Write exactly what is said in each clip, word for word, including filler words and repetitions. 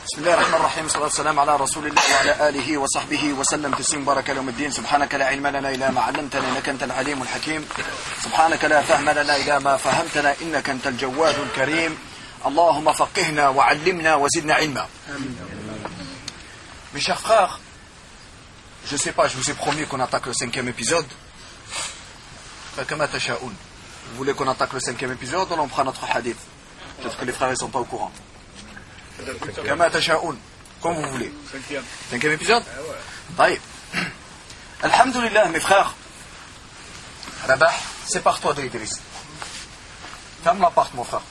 بسم الله الرحمن الرحيم والصلاة والسلام على رسول الله وعلى آله وصحبه وسلم تسليم بارك يوم الدين. سبحانك لا علم لنا إلا ما علمتنا إنك أنت العليم الحكيم. سبحانك لا فهم لنا إلا ما فهمتنا إنك أنت الجواد الكريم. اللهم فقهنا وعلمنا وزدنا علما. Mes chers frères, je ne sais pas, je vous ai promis qu'on attaque le cinquième épisode. Vous voulez qu'on attaque le cinquième épisode ou on prend notre hadith? Peut-être que les frères ne sont pas au courant. Comme vous voulez. Cinquième. Cinquième épisode? Ah ouais. Alhamdulillah, mes frères. Rabah, c'est par toi, Idriss. Ferme la porte, mon frère.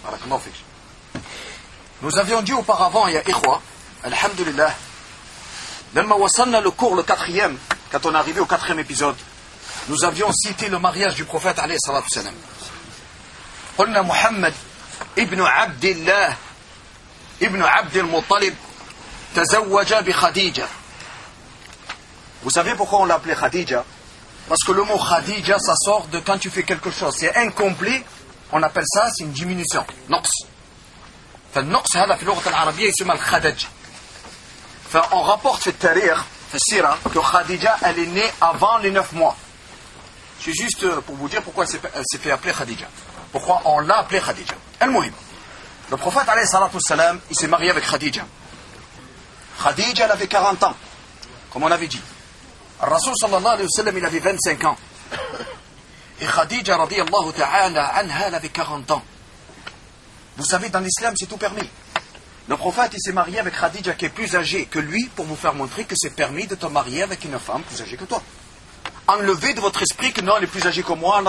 Nous avions dit auparavant, il y a Ikhwa, Alhamdulillah, لما وصلنا le cours, le quatrième, quand on est arrivé au quatrième épisode, nous avions cité le mariage du prophète alayhi salatu salam. قلنا محمد ابن عبد الله ابن عبد المطلب تزوج بخديجة. Vous savez pourquoi on l'appelait Khadija? Parce que le mot Khadija, ça sort de quand tu fais quelque chose, c'est incomplet, on appelle ça, c'est une diminution, نقص. فالنقص هذا في اللغة العربية يسمى الخدج. فon rapporte في التاريخ في السيرة que Khadija, elle est née avant les neuf mois. C'est juste pour vous dire pourquoi elle s'est fait appeler Khadija. Pourquoi on l'a appelée Khadija. المهم. Le prophète alayhi salatu salam, il s'est marié avec Khadija. Khadija, elle avait quarante ans, comme on avait dit. Le Rasoul sallallahu alayhi wa sallam, il avait vingt-cinq ans. Et Khadija, radiyallahu ta'ala anha, elle avait quarante ans. Vous savez, dans l'islam, c'est tout permis. Le prophète, il s'est marié avec Khadija, qui est plus âgée que lui, pour vous faire montrer que c'est permis de te marier avec une femme plus âgée que toi. Enlevez de votre esprit que non, elle est plus âgée que moi,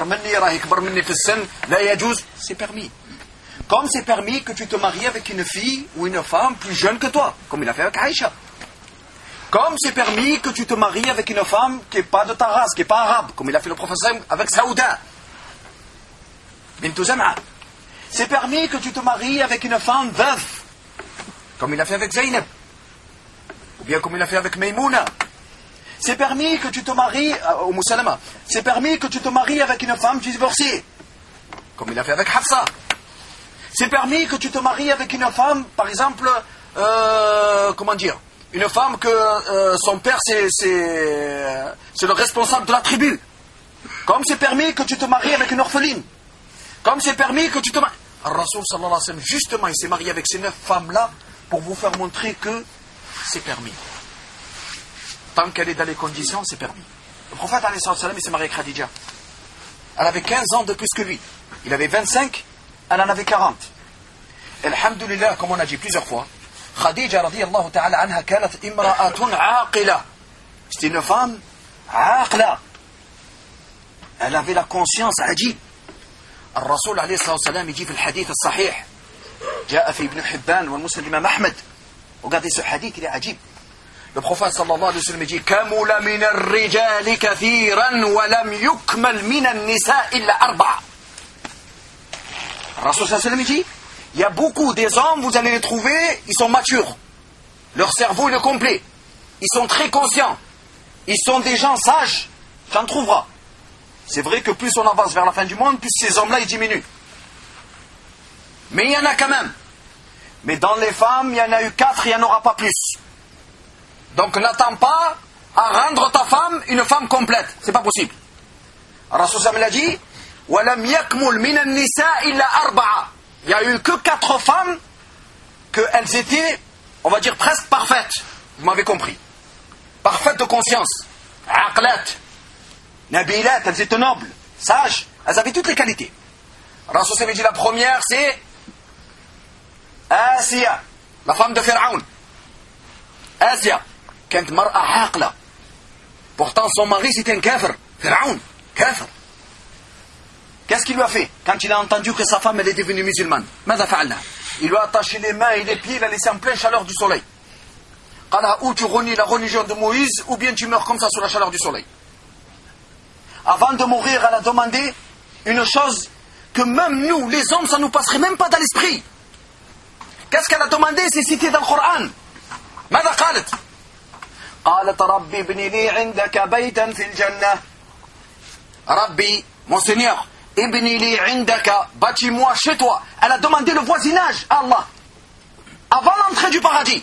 c'est permis. Comme c'est permis que tu te maries avec une fille ou une femme plus jeune que toi, comme il a fait avec Aïcha. Comme c'est permis que tu te maries avec une femme qui n'est pas de ta race, qui n'est pas arabe, comme il a fait le professeur avec Saouda bint Zam'a. C'est permis que tu te maries avec une femme veuve, comme il a fait avec Zaynab, ou bien comme il a fait avec Maïmouna. C'est permis que tu te maries au Moussalama. C'est permis que tu te maries avec une femme divorcée, comme il a fait avec Hafsa. C'est permis que tu te maries avec une femme, par exemple, euh, comment dire, une femme que euh, son père c'est, c'est, c'est le responsable de la tribu. Comme c'est permis que tu te maries avec une orpheline. Comme c'est permis que tu te maries... Rasoul sallallahu alayhi wa sallam, justement, il s'est marié avec ces neuf femmes-là pour vous faire montrer que c'est permis. Tant qu'elle est dans les conditions, c'est permis. Le prophète alayhi sallam, il s'est marié avec Khadija. Elle avait quinze ans de plus que lui. Il avait vingt-cinq, elle en avait quarante. Alhamdulillah, comme on a dit plusieurs fois, Khadija radiyallahu ta'ala anha kanat imra'atun aqila. C'était une femme aqla. Elle avait la conscience ajib. الرسول عليه الصلاة والسلام يجي في الحديث الصحيح جاء في ابن حبان والمسلم الإمام أحمد. Regardez ce hadith, il est ajib. Le prophète sallallahu alayhi wa sallam dit كمل من الرجال كثيرا ولم يكمل من النساء إلا أربعة. Le Rasoul sallallahu alayhi wa sallam dit il y a beaucoup des hommes, vous allez les trouver, ils sont matures. Leur cerveau est complet. Ils sont très conscients. Ils sont des gens sages. Tu en trouveras. C'est vrai que plus on avance vers la fin du monde, plus ces hommes-là, ils diminuent. Mais il y en a quand même. Mais dans les femmes, il y en a eu quatre, il n'y en aura pas plus. Donc n'attends pas à rendre ta femme une femme complète. C'est pas possible. Rasoul sallallahu alayhi wa sallam a dit وَلَمْ يَكْمُلْ مِنَ النِّسَاءِ إِلَّا أَرْبَعَةً. Il n'y a eu que quatre femmes qu'elles étaient, on va dire, presque parfaites. Vous m'avez compris. Parfaites de conscience. Aqlat. Nabilat, elles étaient nobles, sages. Elles avaient toutes les qualités. Rasoul s'avait dit la première, c'est Asiya, la femme de Pharaon. Asiya, كانت مرأة عاقلة. Pourtant son mari c'était un kafir. Pharaon, kafir. Qu'est-ce qu'il lui a fait quand il a entendu que sa femme elle est devenue musulmane? Il lui a attaché les mains et les pieds, il l'a laissé en pleine chaleur du soleil. Ou tu renies la religion de Moïse, ou bien tu meurs comme ça sous la chaleur du soleil. Avant de mourir, elle a demandé une chose que même nous, les hommes, ça ne nous passerait même pas dans l'esprit. Qu'est-ce qu'elle a demandé? C'est cité dans le Coran. ماذا قالت؟ قالت ربي ابني لي عندك بيتا في الجنة. ربي, mon Seigneur, ibni li indaka, bâtis-moi chez toi. Elle a demandé le voisinage à Allah. avant l'entrée du paradis.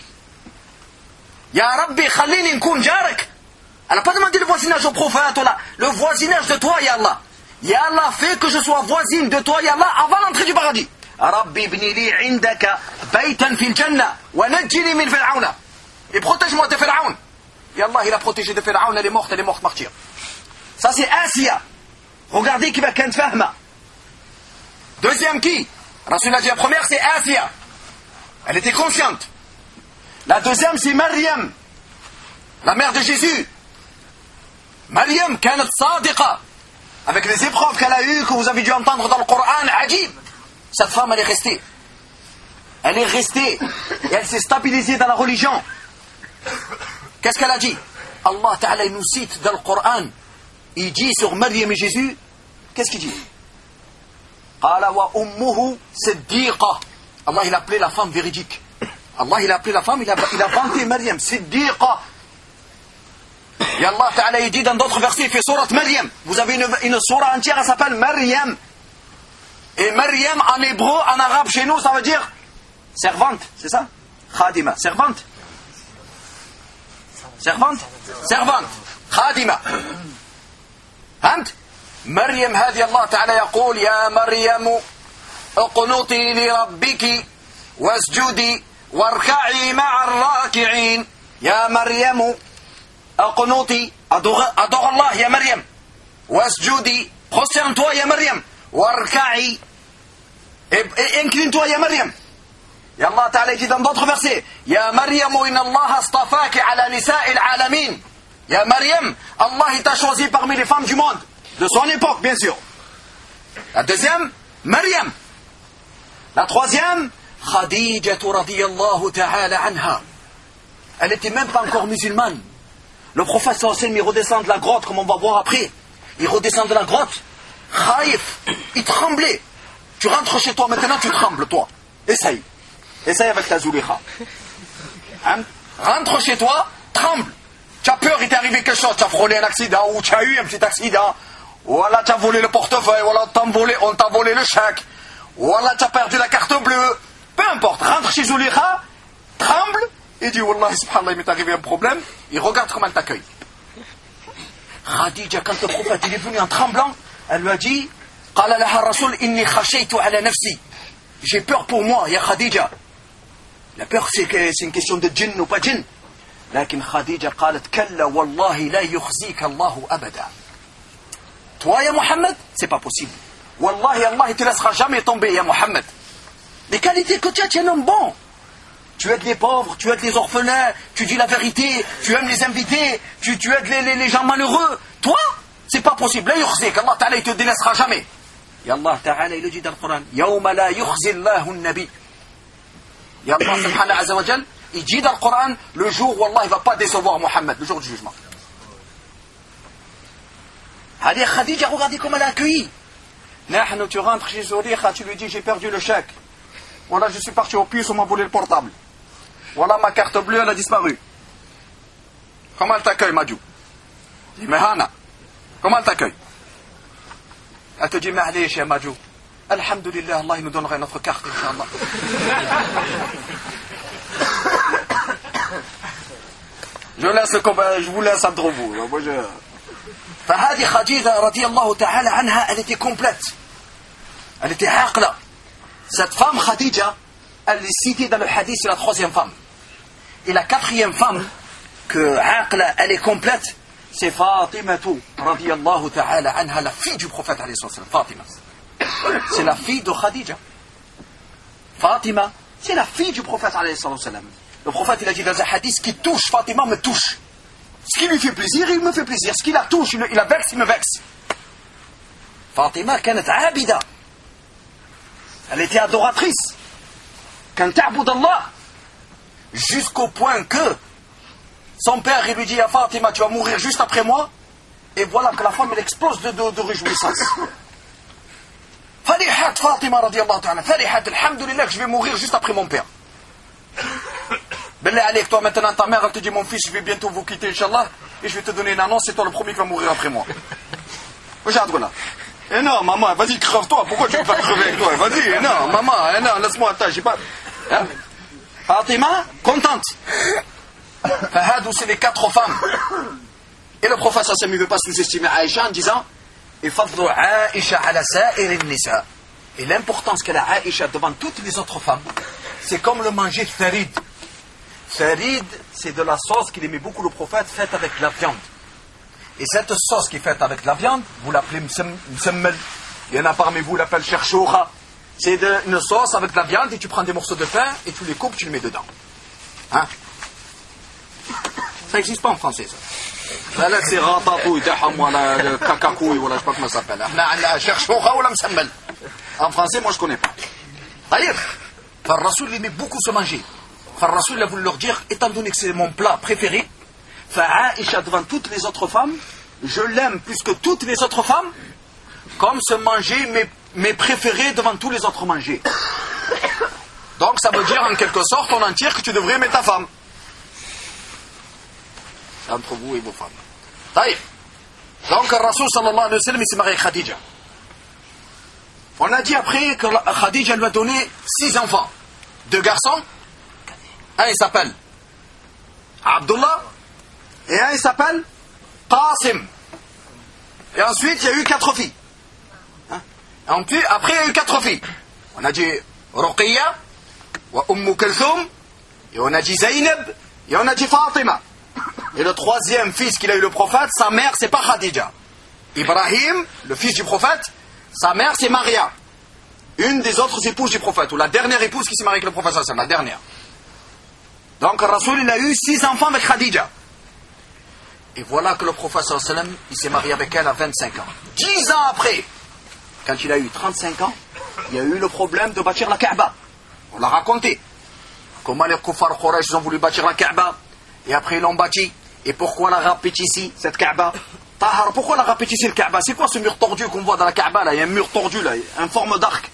Ya Rabbi khalini nkoun jarak. Elle n'a pas demandé le voisinage au prophète, là. Le voisinage de toi, Ya Allah. Ya Allah, fais que je sois voisine de toi, Ya Allah, avant l'entrée du paradis. Rabbi ibni li indaka baytan fil jannah wa najjini min Fir'auna. Et protège-moi de Pharaon. Ya Allah, il a protégé de Pharaon, elle est morte, elle est morte martyre. Ça c'est Asiya. Regardez qui va qu'un fahma. Deuxième qui? Rasul a dit la première c'est Asiya. Elle était consciente. La deuxième c'est Maryam, la mère de Jésus. Maryam, kanat sadiqa. Avec les épreuves qu'elle a eues, que vous avez dû entendre dans le Coran, ajib. Cette femme, elle est restée. Elle est restée. Et elle s'est stabilisée dans la religion. Qu'est-ce qu'elle a dit? Allah Ta'ala nous cite dans le Coran. Il dit sur Maryam et Jésus, qu'est-ce qu'il dit? Qala wa ummuhu siddiqa. Allah, il a appelé la femme véridique. Allah, il a appelé la femme, il a, il a vanté Maryam, siddiqa. Et Allah Ta'ala, il dit dans d'autres versets, il fait sourate Maryam. Vous avez une, une sourate entière, elle s'appelle Maryam. Et Maryam, en hébreu, en arabe, chez nous, ça veut dire servante, c'est ça? Khadima, servante. Servante? Servante. Khadima. فهمت؟ مريم هذه الله تعالى يقول يا مريم اقنطي لربك واسجدي واركعي مع الراكعين. يا مريم اقنطي adore Allah يا مريم واسجدي prosterne-toi يا مريم واركعي incline-toi يا مريم. Et Allah Ta'ala dit dans d'autres versets يا مريم إن الله اصطفاك على نساء العالمين. Ya Maryam, Allah il t'a choisi parmi les femmes du monde, de son époque bien sûr. La deuxième, Maryam. La troisième, Khadija radiyallahu ta'ala anha. Elle n'était même pas encore musulmane. Le prophète sallallahu alayhi wa sallam, il redescend de la grotte, comme on va voir après. Il redescend de la grotte, khaïf, il tremblait. Tu rentres chez toi maintenant, tu trembles toi. Essaye. Essaye avec ta zoulikha. Hein? Rentre chez toi, tremble. Tu as peur, il t'est arrivé quelque chose, tu as frôlé un accident, ou tu as eu un petit accident, ou alors tu as volé le portefeuille, ou alors on t'a volé le chèque, ou alors tu as perdu la carte bleue. Peu importe, rentre chez Zoulikha, tremble, et dit Wallah, subhanallah, il m'est arrivé un problème, il regarde comment elle t'accueille. Khadija, quand le prophète il est venu en tremblant, elle lui a dit Qala laha Rasul, inni khashaytu ala nafsi. J'ai peur pour moi, ya Khadija. La peur, c'est une question de djinn ou pas djinn. لكن خديجة قالت كلا والله لا يخزيك الله أبدا. Toi, ya Mohammed, c'est pas possible. Wallahi, Allah ne te laissera jamais tomber, ya Mohammed. Les qualités que tu as, tu es un homme bon. Tu aides les pauvres, tu aides les orphelins, tu dis la vérité, tu aimes les invités, tu, tu aides les, les, les gens malheureux. Toi, c'est pas possible. La yukhzik, Allah Ta'ala, il te délaissera jamais. Et Allah Ta'ala, il le dit dans le Coran Yawma la yukhzi Allahu an-nabi. Et Allah Subhanahu Azza wa Jal, il dit dans le Coran, le jour où Allah ne va pas décevoir Mohammed, le jour du jugement. Allez, Khadija, regardez comment elle a accueilli. Nahnu, tu rentres chez Zoulikha, tu lui dis, j'ai perdu le chèque. Voilà, je suis parti au puce, on m'a volé le portable. Voilà, ma carte bleue, elle a disparu. Comment elle t'accueille, Madjou? Il dit, mais Hana, comment elle t'accueille? Elle te dit, mais allez, chez Madjou. Alhamdulillah, Allah, il nous donnerait notre carte, Inch'Allah. Je laisse le combat, je vous laisse entre vous. Moi, je... فهذه خديجة رضي الله تعالى عنها, elle était complète. Elle était aqla. Cette femme Khadija, elle est citée dans le hadith, c'est la troisième femme. Et la quatrième femme, que aqla, elle est complète, c'est Fatima رضي الله تعالى عنها, la fille du prophète alayhi salam. Fatima. C'est la fille de Khadija. Fatima, c'est la fille du prophète alayhi salam. Le prophète, il a dit dans un hadith, ce qui touche Fatima me touche. Ce qui lui fait plaisir, il me fait plaisir. Ce qui la touche, il la vexe, il me vexe. Fatima, kanat abida. Elle était adoratrice. Quand ta'boud Allah, jusqu'au point que son père, il lui dit à Fatima, tu vas mourir juste après moi. Et voilà que la femme, elle explose de, de, de réjouissance. Farihat Fatima, radiallahu ta'ala. Farihat, alhamdulillah, que je vais mourir juste après mon père. Billah avec toi maintenant, ta mère elle te dit mon fils, je vais bientôt vous quitter Inch'Allah et je vais te donner une annonce, c'est toi le premier qui va mourir après moi. Regarde là. Eh non maman, vas-y crève-toi, pourquoi tu veux faire crever avec toi? Vas-y, non maman, eh non, laisse-moi attends, j'ai pas... Hein? Fatima, contente. Fahad, c'est les quatre femmes. Et le prophète sallallahu alayhi wa sallam ne veut pas sous-estimer Aïcha en disant et fadlu Aïcha ala sa'ir an-nisa. Et l'importance qu'elle a Aïcha devant toutes les autres femmes, c'est comme le manger farid. Farid, c'est de la sauce qu'il aimait beaucoup le prophète, faite avec la viande. Et cette sauce qui est faite avec la viande, vous l'appelez msemmel. Il y en a parmi vous, l'appellent cherchoura. C'est de, une sauce avec de la viande et tu prends des morceaux de pain et tu les coupes, tu les mets dedans. Hein? Ça n'existe pas en français, ça. Là, c'est ratatouille, voilà, le cacacouille, voilà, je sais pas comment ça s'appelle. La cherchoura ou la msemmel. En français, moi, je ne connais pas. D'ailleurs, le Rasoul aimait beaucoup se manger. Le Rasoul a voulu leur dire, étant donné que c'est mon plat préféré, Aïcha devant toutes les autres femmes, je l'aime plus que toutes les autres femmes, comme se manger mes, mes préférés devant tous les autres manger. Donc ça veut dire en quelque sorte en entier que tu devrais aimer ta femme. Entre vous et vos femmes. Taïf. Donc le Rasoul sallallahu alayhi wa sallam il s'est marié avec Khadija. On a dit après que Khadija lui a donné six enfants. Deux garçons. Un il s'appelle Abdullah. Et un, il s'appelle Qasim. Et ensuite, il y a eu quatre filles. Hein? Après, il y a eu quatre filles. On a dit Ruqiyya, wa Umm Kulthum, et on a dit Zaynab, et on a dit Fatima. Et le troisième fils qu'il a eu le prophète, sa mère, c'est pas Khadija. Ibrahim, le fils du prophète, sa mère, c'est Maria. Une des autres épouses du prophète, ou la dernière épouse qui s'est mariée avec le prophète, c'est la dernière. Donc, le Rasoul, il a eu six enfants avec Khadija. Et voilà que le prophète sallallahu alayhi wa sallam, il s'est marié avec elle à vingt-cinq ans. Dix ans après, quand il a eu trente-cinq ans, il y a eu le problème de bâtir la Kaaba. On l'a raconté. Comment les kuffar Quraysh ont voulu bâtir la Kaaba. Et après ils l'ont bâti. Et pourquoi la répétition, cette Kaaba? Tahar, pourquoi la répétition, le Kaaba? C'est quoi ce mur tordu qu'on voit dans la Kaaba là? Il y a un mur tordu là, en forme d'arc.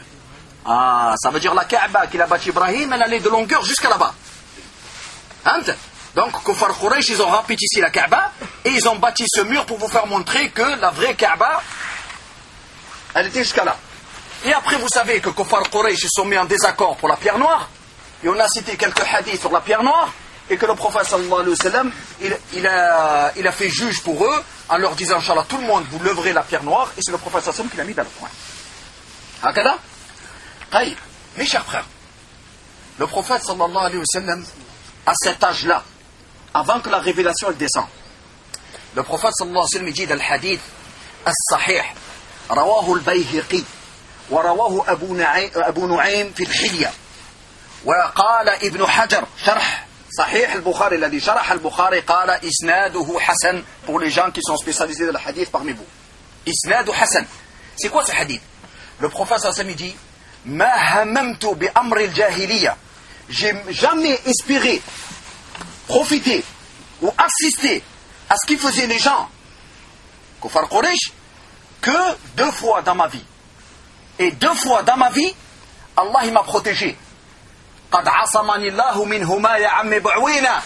Ah, ça veut dire la Kaaba qu'il a bâti Ibrahim, elle allait de longueur jusqu'à là-bas. Hein? Donc, Kufar Quraysh, ils ont répétissé la Kaaba et ils ont bâti ce mur pour vous faire montrer que la vraie Kaaba, elle était jusqu'à là. Et après, vous savez que Kufar Quraysh, ils sont mis en désaccord pour la pierre noire. Et on a cité quelques hadiths sur la pierre noire et que le prophète sallallahu alayhi wa sallam, il, il, a, il a fait juge pour eux en leur disant, Inch'Allah, tout le monde, vous leverez la pierre noire et c'est le prophète sallallahu alayhi wa sallam qui l'a mis dans le coin. Hakada? Taïb, mes chers frères, le prophète sallallahu alayhi wa sallam, à cet âge-là, avant que la révélation elle descende. Le prophète sallallahu alayhi wa sallam dit dans le hadith as-sahih rawahu al-Bayhaqi wa rawahu Abu Nu'aym Abu Nu'aym fi al-Hilya wa qala Ibn Hajar sharh sahih al-Bukhari الذي شرح البخاري قال isnaduhu hasan pour les gens qui sont spécialisés dans le hadith parmi vous. Isnadu hasan. C'est quoi ce hadith? Le prophète sallallahu alayhi wa sallam dit ma hamamtu bi amri al-jahiliya. J'ai jamais espéré profiter ou assister à ce qu'ils faisaient les gens, Kufar Quraysh, que deux fois dans ma vie. Et deux fois dans ma vie, Allah il m'a protégé. قَدْ عَصَمَنِ اللَّهُ مِنْهُمَا يَا عَمِّ بُعْوِينَا.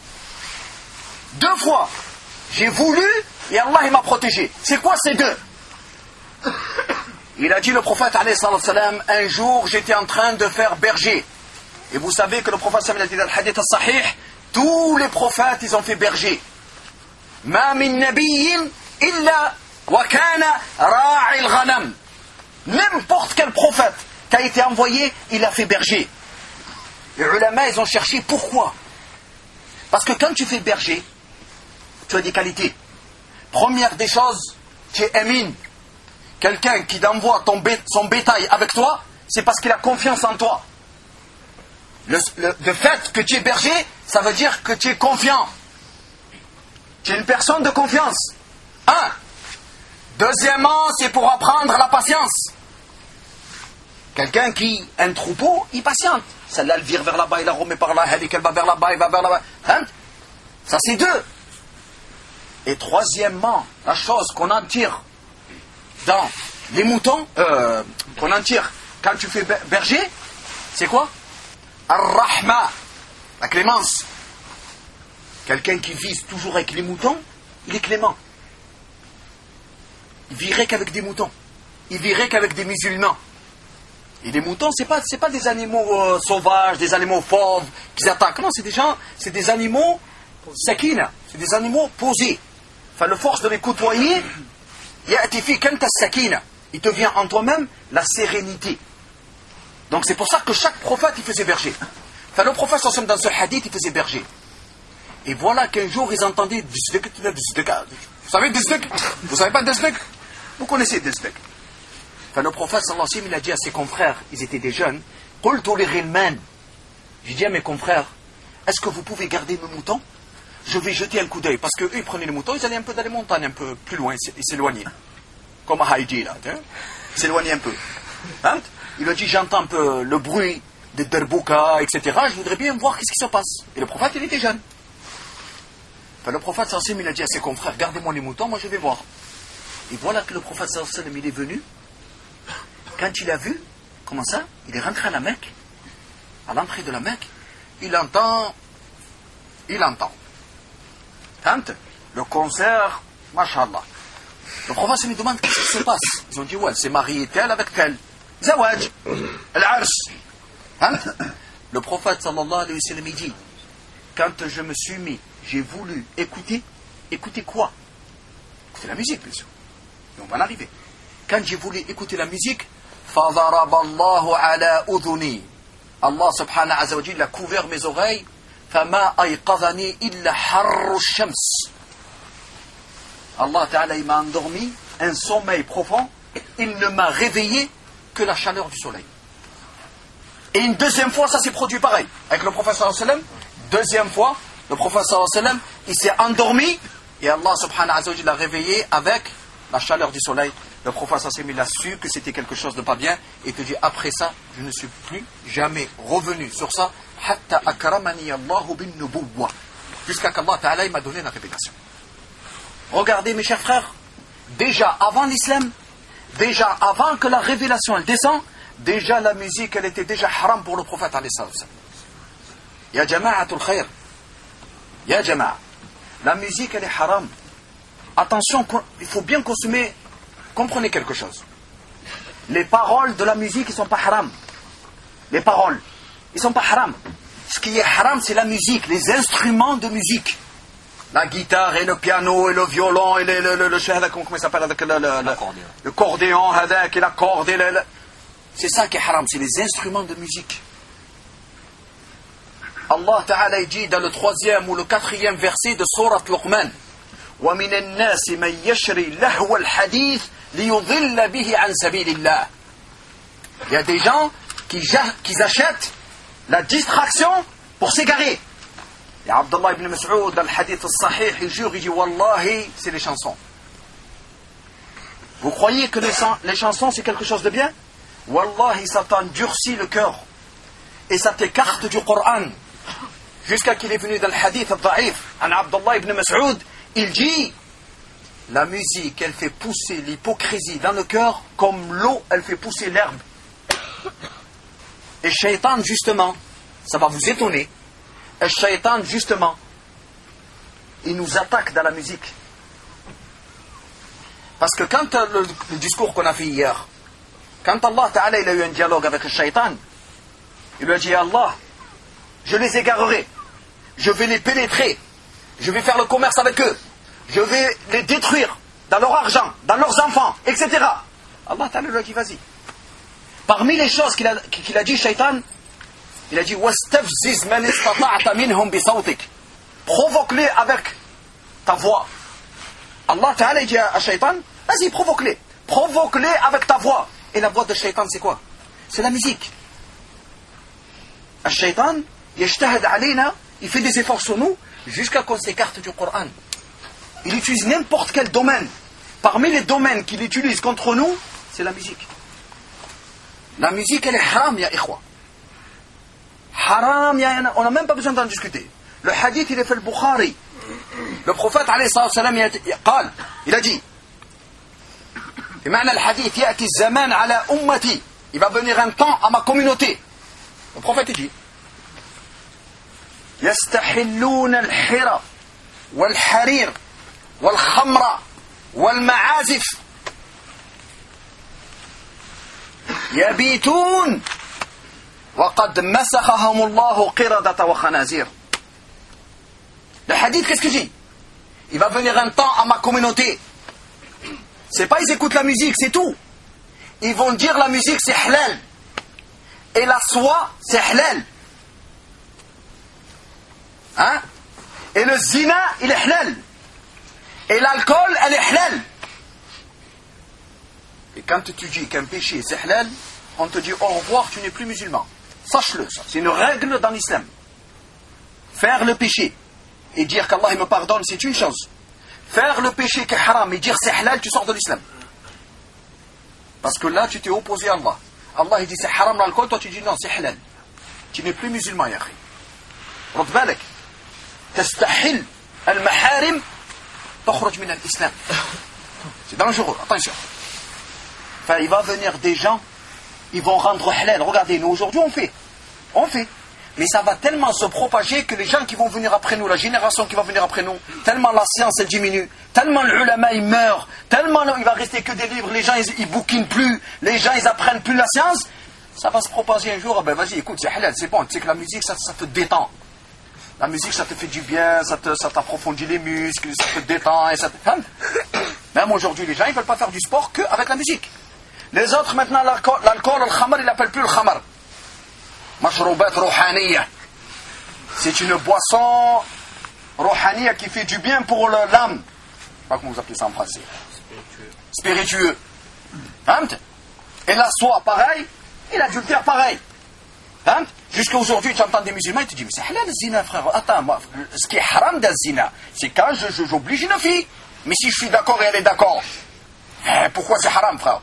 Deux fois, j'ai voulu et Allah il m'a protégé. C'est quoi ces deux? Il a dit le prophète alayhi salam, un jour j'étais en train de faire berger. Et vous savez que le prophète sallallahu alayhi wa sallam a dit dans le hadith al-sahih, tous les prophètes, ils ont fait berger. Ma min nabiyyin illa wa kana ra'i al-ghanam. N'importe quel prophète qui a été envoyé, il a fait berger. Les ulama, ils ont cherché pourquoi. Parce que quand tu fais berger, tu as des qualités. Première des choses, tu es amin. Quelqu'un qui t'envoie ton bé- son bétail avec toi, c'est parce qu'il a confiance en toi. Le, le, le fait que tu es berger, ça veut dire que tu es confiant. Tu es une personne de confiance. Un. Deuxièmement, c'est pour apprendre la patience. Quelqu'un qui a un troupeau, il patiente. Celle-là, elle vire vers là-bas, il la remet par là, elle va vers là-bas, il va vers là-bas. Hein? Ça, c'est deux. Et troisièmement, la chose qu'on en tire dans les moutons, euh, qu'on en tire quand tu fais berger, c'est quoi? Ar-Rahma, la clémence. Quelqu'un qui vise toujours avec les moutons, il est clément. Il virait qu'avec des moutons. Il virait qu'avec des musulmans. Et les moutons, ce n'est pas, c'est pas des animaux euh, sauvages, des animaux fauves qui attaquent. Non, c'est des gens, c'est des animaux sakina, c'est des animaux posés. Enfin, le force de les côtoyer, ya'tifi kanta sakina. Il te vient en toi-même la sérénité. Donc c'est pour ça que chaque prophète, il faisait berger. Enfin, le prophète, dans ce hadith, il faisait berger. Et voilà qu'un jour, ils entendaient... Vous savez Dizdek? Vous savez pas Dizdek? Vous connaissez Dizdek. Enfin, le prophète, sallallahu alayhi wa sallam, il a dit à ses confrères, ils étaient des jeunes, j'ai dit à mes confrères, est-ce que vous pouvez garder mes moutons? Je vais jeter un coup d'œil. Parce qu'eux, ils prenaient les moutons, ils allaient un peu dans les montagnes, un peu plus loin, ils s'éloignaient. Comme à Haïti, là. Hein? Ils s'éloignaient un peu. Hein? Il a dit, j'entends un peu le bruit des derboukas, et cetera. Je voudrais bien voir qu'est-ce qui se passe. Et le prophète, il était jeune. Enfin, le prophète, sallallahu alayhi wa sallam, il a dit à ses confrères, gardez-moi les moutons, moi je vais voir. Et voilà que le prophète, sallallahu alayhi wa sallam, il est venu. Quand il a vu, comment ça? Il est rentré à la Mecque. À l'entrée de la Mecque, il entend, il entend. Hein? Le concert, mashallah. Le prophète lui demande qu'est-ce qui se passe. Ils ont dit, ouais, c'est marié tel avec tel. Zawaj, al-ars. Hein? Le prophète, sallallahu alayhi wa sallam, il dit, quand je me suis mis, j'ai voulu écouter, écouter quoi? Écouter la musique, bien sûr. Et on va en arriver. Quand j'ai voulu écouter la musique, فَضَرَبَ اللَّهُ عَلَى أُذُنِي. Allah subhanahu wa ta'ala a couvert mes oreilles. فَمَا أَيْقَظَنِي إِلَّا حَرُّ الشَّمْسِ. Allah ta'ala, il m'a endormi, un sommeil profond. Il ne m'a réveillé que la chaleur du soleil. Et une deuxième fois, ça s'est produit pareil. Avec le prophète sallallahu alayhi wa sallam, deuxième fois, le prophète sallallahu alayhi wa sallam, il s'est endormi. Et Allah subhanahu wa ta'ala l'a réveillé avec la chaleur du soleil. Le prophète sallallahu alayhi wa sallam, il a su que c'était quelque chose de pas bien. Et te dit, après ça, je ne suis plus jamais revenu sur ça. Hatta akramani Allahu bin nubuwwa. Jusqu'à qu'Allah ta'ala il m'a donné la révélation. Regardez mes chers frères, déjà avant l'islam, déjà avant que la révélation elle descend, déjà la musique elle était déjà haram pour le prophète alayhi sallam. Ya jama'atul khair, ya jama'a, la musique elle est haram. Attention, il faut bien consommer, comprenez quelque chose. Les paroles de la musique ils ne sont pas haram. Les paroles, ils ne sont pas haram. Ce qui est haram c'est la musique, les instruments de musique. La guitare et le piano et le violon et le, le, le, le, le comment il s'appelle le, le, le, le cordéon et la corde. Et le, le, c'est ça qui est haram, c'est les instruments de musique. Allah Ta'ala dit dans le troisième ou le quatrième verset de Surat Luqman, وَمِنَ النَّاسِ مَنْ يَشْرِي لَهْوَ الْحَدِيثِ لِيُضِلَّ بِهِ عَنْ سَبِيلِ اللَّهِ. Il y a des gens qui, qui achètent la distraction pour s'égarer. Et Abdullah ibn Mas'ud, dans le hadith al-sahih, il jure, il dit, Wallahi, c'est les chansons. Vous croyez que les, les chansons, c'est quelque chose de bien? Wallahi, ça t'endurcit le cœur. Et ça t'écarte du Coran. Jusqu'à qu'il est venu dans le hadith al-da'if, en Abdullah ibn Mas'ud, il dit, la musique, elle fait pousser l'hypocrisie dans le cœur, comme l'eau, elle fait pousser l'herbe. Et Shaitan, justement, ça va vous étonner, et Shaitan, justement, il nous attaque dans la musique. Parce que quand le, le discours qu'on a fait hier, quand Allah Ta'ala il a eu un dialogue avec le Shaitan, il lui a dit, Allah, je les égarerai, je vais les pénétrer, je vais faire le commerce avec eux, je vais les détruire dans leur argent, dans leurs enfants, et cetera. Allah Ta'ala lui a dit, vas-y. Parmi les choses qu'il a, qu'il a dit, Shaitan, il a dit, وَاسْتَفْزِزْ مَنِ اسْتَطَعْتَ مِنْهُمْ بِصَوْتِكَ. Provoque-les avec ta voix. Allah Ta'ala dit à Shaitan, vas-y, provoque-les. Provoque-les avec ta voix. Et la voix de Shaitan, c'est quoi? C'est la musique. Shaitan, يجتهد علينا, il fait des efforts sur nous, jusqu'à qu'on s'écarte du Coran. Il utilise n'importe quel domaine. Parmi les domaines qu'il utilise contre nous, c'est la musique. La musique, elle est haram, ya ikhwa. Haram, ya, on n'a même pas besoin d'en discuter. Le hadith, il est fait le Bukhari. Le prophète, alayhi salam, il a dit, et maintenant le hadith, ya'ti zaman ala ummati, il va venir un temps à ma communauté. Le prophète, il dit, يستحلون الحرى والحرير والخمر والمعازف. يبيتون وقد مسخهم الله قردة وخنازير. Le hadith, qu'est-ce que dit? Il va venir un temps à ma communauté. C'est pas ils écoutent la musique, c'est tout. Ils vont dire la musique c'est halal. Et la soie c'est halal. Hein? Et le zina il est halal. Et l'alcool elle est halal. Et quand tu dis qu'un péché c'est halal, on te dit au revoir, tu n'es plus musulman. Sache-le, ça. C'est une règle dans l'islam. Faire le péché et dire qu'Allah me pardonne, c'est une chose. Faire le péché qui est haram et dire c'est halal, tu sors de l'islam. Parce que là, tu t'es opposé à Allah. Allah il dit c'est haram l'alcool, toi tu dis non, c'est halal. Tu n'es plus musulman, ya akhi. رد بالك. تستحل المحارم تخرج من الإسلام. C'est dangereux, attention. Enfin, il va venir des gens, ils vont rendre halal. Regardez, nous aujourd'hui on fait. On fait. Mais ça va tellement se propager que les gens qui vont venir après nous, la génération qui va venir après nous, tellement la science elle diminue, tellement l'ulama il meurt, tellement il va rester que des livres, les gens ils, ils bouquinent plus, les gens ils apprennent plus la science, ça va se propager un jour. Ah ben vas-y, écoute, c'est halal, c'est bon, tu sais que la musique ça, ça te détend. La musique ça te fait du bien, ça te, ça t'approfondit les muscles, ça te détend et ça te... Même aujourd'hui les gens ils veulent pas faire du sport qu'avec la musique. Les autres maintenant l'alcool, l'alcool le khamar, ils l'appellent plus le khamar. Mashroubat rouhaniya. C'est une boisson rouhaniya qui fait du bien pour l'âme. Je ne sais pas comment vous appelez ça en français. Spiritueux. Spiritueux. Et la soie, pareil. Et l'adultère, pareil. Jusqu'à aujourd'hui, tu entends des musulmans, ils te disent, mais c'est halal le zina, frère. Attends, moi, ce qui est haram de zina, c'est quand je, je, j'oblige une fille. Mais si je suis d'accord et elle est d'accord, eh, pourquoi c'est haram, frère?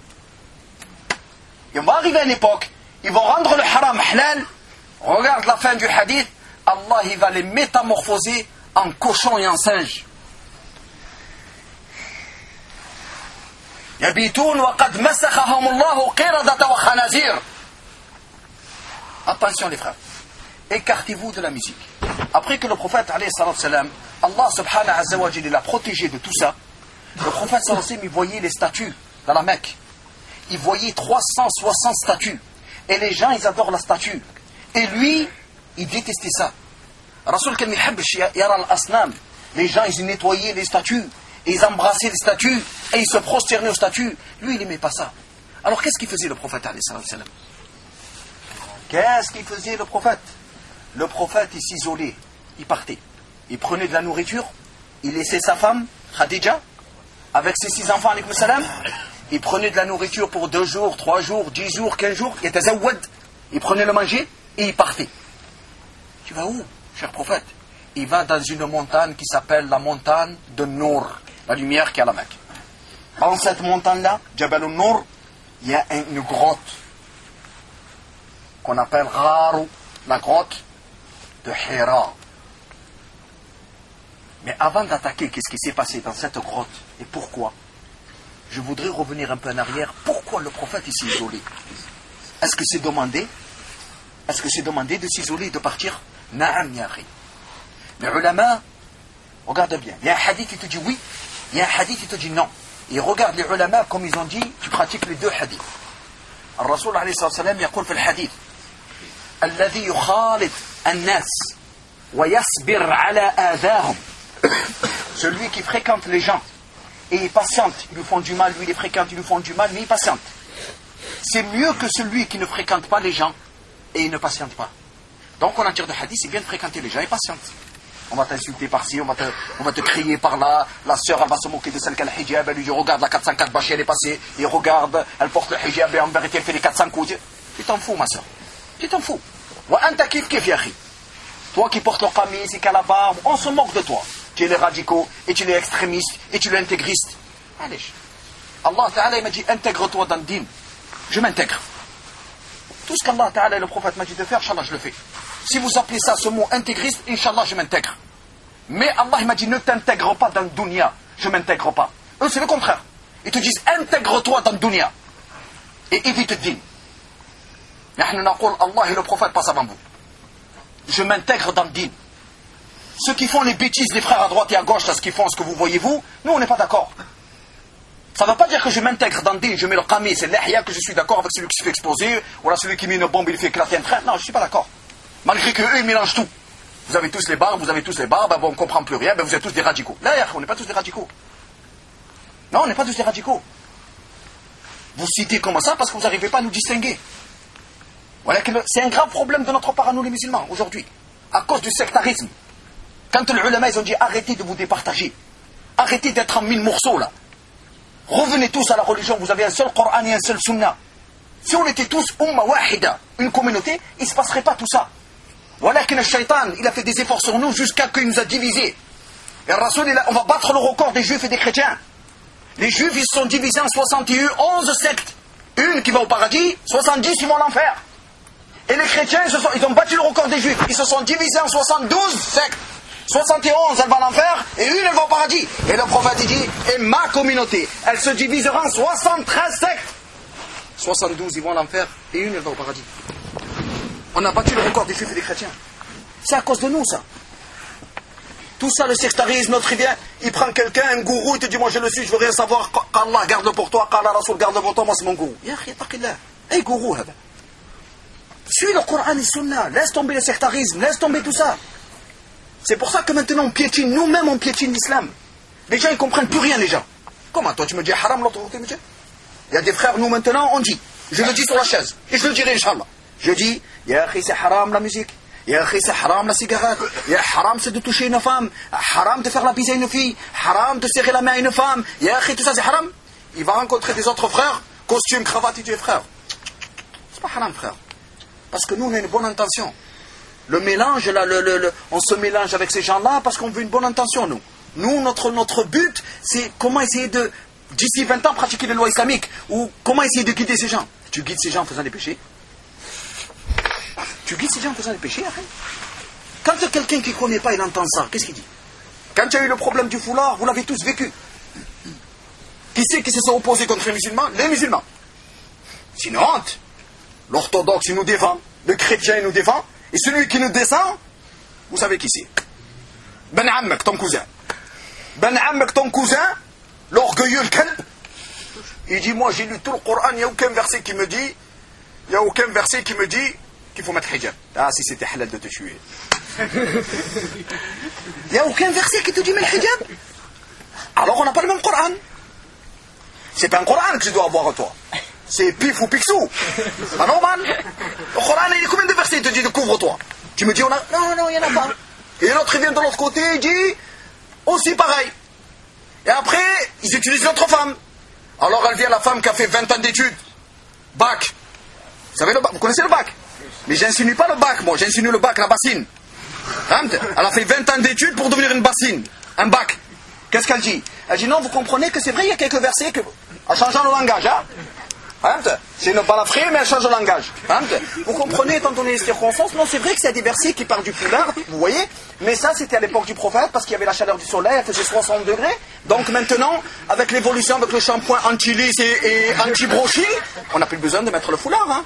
Et on va arriver à une époque, ils vont rendre le haram halal. Regarde la fin du hadith. Allah il va les métamorphoser en cochon et en singe. Yabitoun wa qad masakhahum Allah qiradata wa khanazir. Attention les frères. Écartez-vous de la musique. Après que le prophète alayhi salatu salam, Allah subhanahu wa ta'ala l'a protégé de tout ça, le prophète sallallahu alayhi wa sallam il voyait les statues dans la Mecque. Il voyait trois cent soixante statues. Et les gens, ils adorent la statue. Et lui, il détestait ça. Rasul kan yahabsh yara al-asnam. Les gens, ils nettoyaient les statues. Et ils embrassaient les statues. Et ils se prosternaient aux statues. Lui, il n'aimait pas ça. Alors, qu'est-ce qu'il faisait le prophète alayhi salam? Qu'est-ce qu'il faisait le prophète? Le prophète, il s'isolait. Il partait. Il prenait de la nourriture. Il laissait sa femme, Khadija, avec ses six enfants, alayhi salam. Il prenait de la nourriture pour deux jours, trois jours, dix jours, quinze jours. Il était zawad. Il prenait le manger et il partait. Tu vas où, cher prophète? Il va dans une montagne qui s'appelle la montagne de Nour, la lumière qui est à la Mecque. Dans cette montagne-là, Jabal al-Nour, il y a une grotte qu'on appelle Gharu, la grotte de Hira. Mais avant d'attaquer, qu'est-ce qui s'est passé dans cette grotte et pourquoi? Je voudrais revenir un peu en arrière. Pourquoi le prophète s'est isolé? Est-ce que c'est demandé? Est-ce que c'est demandé de s'isoler et de partir? Naam ya akhi. Les ulama, regarde bien. Il y a un hadith qui te dit oui, il y a un hadith qui te dit non. Et regarde les ulama comme ils ont dit, tu pratiques les deux hadiths. الرسول عليه الصلاة والسلام يقول في الحديث الذي يخالط الناس ويصبر على آذاهم. Celui qui fréquente les gens et il patiente, ils lui font du mal, lui il les fréquente, ils lui font du mal, mais il patiente. C'est mieux que celui qui ne fréquente pas les gens et il ne patiente pas. Donc on en tire de hadith, c'est bien de fréquenter les gens et patiente. On va t'insulter par-ci, on va te, on va te crier par-là, la sœur elle va se moquer de celle qui a le hijab, elle lui dit regarde la quatre cent quatre bâchée elle est passée, et regarde, elle porte le hijab et en vérité elle fait les quatre cents coups. Tu t'en fous ma sœur, tu t'en fous. Wa anta kif kif ya akhi. Toi qui portes le qamis et qui a la barbe, on se moque de toi. Tu es les radicaux, et tu es extrémiste, et tu es intégriste. Allez. Allah Ta'ala m'a dit intègre-toi dans le din. Je m'intègre. Tout ce qu'Allah Ta'ala et le prophète m'a dit de faire, Inch'Allah, je le fais. Si vous appelez ça ce mot intégriste, Inch'Allah, je m'intègre. Mais Allah m'a dit ne t'intègre pas dans le dunya. Je ne m'intègre pas. Eux, c'est le contraire. Ils te disent intègre-toi dans le dunya. Et évite le din. Allah et le prophète passent avant vous. Je m'intègre dans le din. Ceux qui font les bêtises, les frères à droite et à gauche, là, ce qu'ils font, ce que vous voyez vous, nous on n'est pas d'accord. Ça ne veut pas dire que je m'intègre dans din, je mets le qamis, c'est l'ahya, que je suis d'accord avec celui qui se fait exploser, ou là celui qui met une bombe, il fait éclater un train. Non, je ne suis pas d'accord. Malgré qu'eux, ils mélangent tout. Vous avez tous les barbes, vous avez tous les barbes, bon, on ne comprend plus rien, ben vous êtes tous des radicaux. Là, on n'est pas tous des radicaux. Non, on n'est pas tous des radicaux. Vous citez comme ça parce que vous n'arrivez pas à nous distinguer. Voilà que le, c'est un grave problème de notre part à nous les musulmans, aujourd'hui. À cause du sectarisme. Quand les ulama, ils ont dit arrêtez de vous départager. Arrêtez d'être en mille morceaux, là. Revenez tous à la religion, vous avez un seul Coran et un seul Sunna. Si on était tous umma wahida, une communauté, il ne se passerait pas tout ça. Voilà que le shaitan, il a fait des efforts sur nous jusqu'à qu'il nous a divisés. Et le Rasoul, il a, on va battre le record des juifs et des chrétiens. Les juifs, ils se sont divisés en soixante et onze sectes. Une qui va au paradis, soixante-dix qui vont à l'enfer. Et les chrétiens, ils, se sont, ils ont battu le record des juifs. Ils se sont divisés en soixante-douze sectes. soixante et onze, elle va à l'enfer, et une, elle va au paradis. Et le prophète, il dit, et ma communauté, elle se divisera en soixante-treize sectes. soixante-douze, ils vont à l'enfer, et une, elle va au paradis. On a battu le record des juifs et des chrétiens. C'est à cause de nous, ça. Tout ça, le sectarisme, notre idée, il prend quelqu'un, un gourou, il te dit, moi je le suis, je veux rien savoir, qu'Allah garde-le pour toi, qu'Allah Rasoul garde-le pour toi, moi c'est mon gourou. Ya akhi, taqillah. Hey gourou, hada. Suis le Coran et Sunna, laisse tomber le sectarisme, laisse tomber tout ça. C'est pour ça que maintenant on piétine, nous-mêmes on piétine l'islam. Les gens ils comprennent plus rien, les gens. Comment, toi tu me dis haram, l'autre côté me dit? Il y a des frères, nous maintenant on dit, je le dis sur la chaise, et je le dirai Inch'Allah. Je dis, ya akhi c'est haram la musique. Ya akhi, c'est haram la cigarette. Ya haram, c'est de toucher une femme. Haram de faire la bise à une fille. Haram de serrer la main à une femme. Ya akhi, tout ça, c'est haram. Il va rencontrer des autres frères, costume, cravate, il dit frère. C'est pas haram, frère. Parce que nous, on a une bonne intention. Le mélange, là, le, le, le, on se mélange avec ces gens-là parce qu'on veut une bonne intention, nous. Nous, notre, notre but, c'est comment essayer de, d'ici vingt ans, pratiquer les lois islamiques. Ou comment essayer de guider ces gens. Tu guides ces gens en faisant des péchés. Tu guides ces gens en faisant des péchés, après. Quand il y a quelqu'un qui ne connaît pas, il entend ça, qu'est-ce qu'il dit? Quand il y a eu le problème du foulard, vous l'avez tous vécu. Qui c'est qui se sont opposés contre les musulmans? Les musulmans. C'est une honte. L'orthodoxe, il nous défend. Le chrétien, il nous défend. Et celui qui nous descend, vous savez qui c'est? Ben Ammek, ton cousin. Ben Ammek, ton cousin, l'orgueilleux, le kalb. Il dit, moi j'ai lu tout le Coran, il n'y a aucun verset qui me dit, il n'y a aucun verset qui me dit qu'il faut mettre hijab. Ah, si c'était halal de te tuer. Il n'y a aucun verset qui te dit mets le hijab. Alors on n'a pas le même Coran. C'est pas un Coran que je dois avoir toi. C'est pif ou pixou. C'est pas normal. Le Coran, il y a combien de versets il te dit de couvre-toi? Tu me dis, on a... non, non, il n'y en a pas. Et l'autre, il vient de l'autre côté, il dit aussi pareil. Et après, ils utilisent l'autre femme. Alors elle vient, la femme qui a fait vingt ans d'études. Bac. Vous savez le bac? Vous connaissez le bac? Mais j'insinue pas le bac, moi. J'insinue le bac, la bassine. Elle a fait vingt ans d'études pour devenir une bassine. Un bac. Qu'est-ce qu'elle dit? Elle dit, non, vous comprenez que c'est vrai, il y a quelques versets que... en changeant le langage, hein? C'est une balafrée, mais elle change de langage. Vous comprenez, étant donné les circonstances, non, c'est vrai que c'est des versets qui parlent du foulard, vous voyez, mais ça, c'était à l'époque du prophète, parce qu'il y avait la chaleur du soleil, elle faisait soixante degrés. Donc maintenant, avec l'évolution, avec le shampoing anti-lisse et, et anti-brochis, on n'a plus besoin de mettre le foulard. Hein.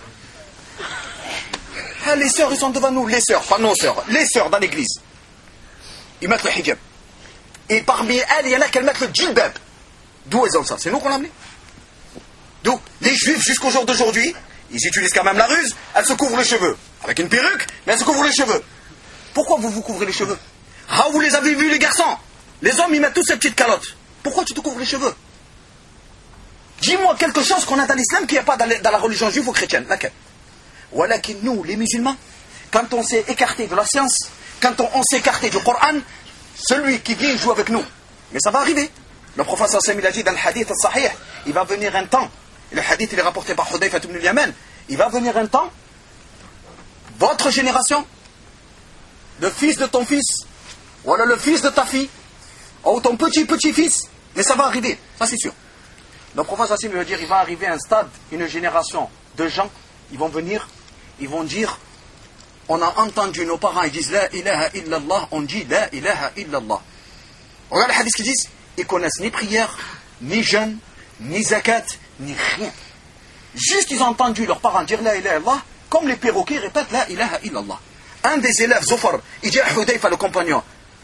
Ah, les sœurs, ils sont devant nous, les sœurs, pas nos sœurs, les sœurs dans l'église. Ils mettent le hijab. Et parmi elles, il y en a qui mettent le djilbab. D'où elles ont ça? C'est nous qu'on l'a amené. Donc, les juifs, jusqu'au jour d'aujourd'hui, ils utilisent quand même la ruse, elles se couvrent les cheveux. Avec une perruque, mais elles se couvrent les cheveux. Pourquoi vous vous couvrez les cheveux? Ah, vous les avez vus, les garçons? Les hommes, ils mettent toutes ces petites calottes. Pourquoi tu te couvres les cheveux? Dis-moi quelque chose qu'on a dans l'islam qu'il n'y a pas dans, les, dans la religion juive ou chrétienne. Laquelle? Voilà que nous, les musulmans, quand on s'est écarté de la science, quand on, on s'est écarté du Coran, celui qui vient joue avec nous. Mais ça va arriver. Le prophète sallallahu alayhi wa sallam, il a dit dans le hadith al-sahih, il va venir un temps. Et le hadith, il est rapporté par Hudayfa ibn al-Yaman. Il va venir un temps, votre génération, le fils de ton fils, voilà le fils de ta fille, ou ton petit-petit-fils, mais ça va arriver, ça c'est sûr. Le prophète Hassim veut dire, il va arriver un stade, une génération de gens, ils vont venir, ils vont dire, on a entendu nos parents, ils disent la ilaha illallah, on dit la ilaha illallah. Regarde les hadiths qu'ils disent, ils connaissent ni prière, ni jeûne, ni zakat, ni rien. Juste ils ont entendu leurs parents dire la ilaha illallah, comme les perroquets répètent la ilaha illallah. Un des élèves, Zofar, il dit à Hudayfa le compagnon,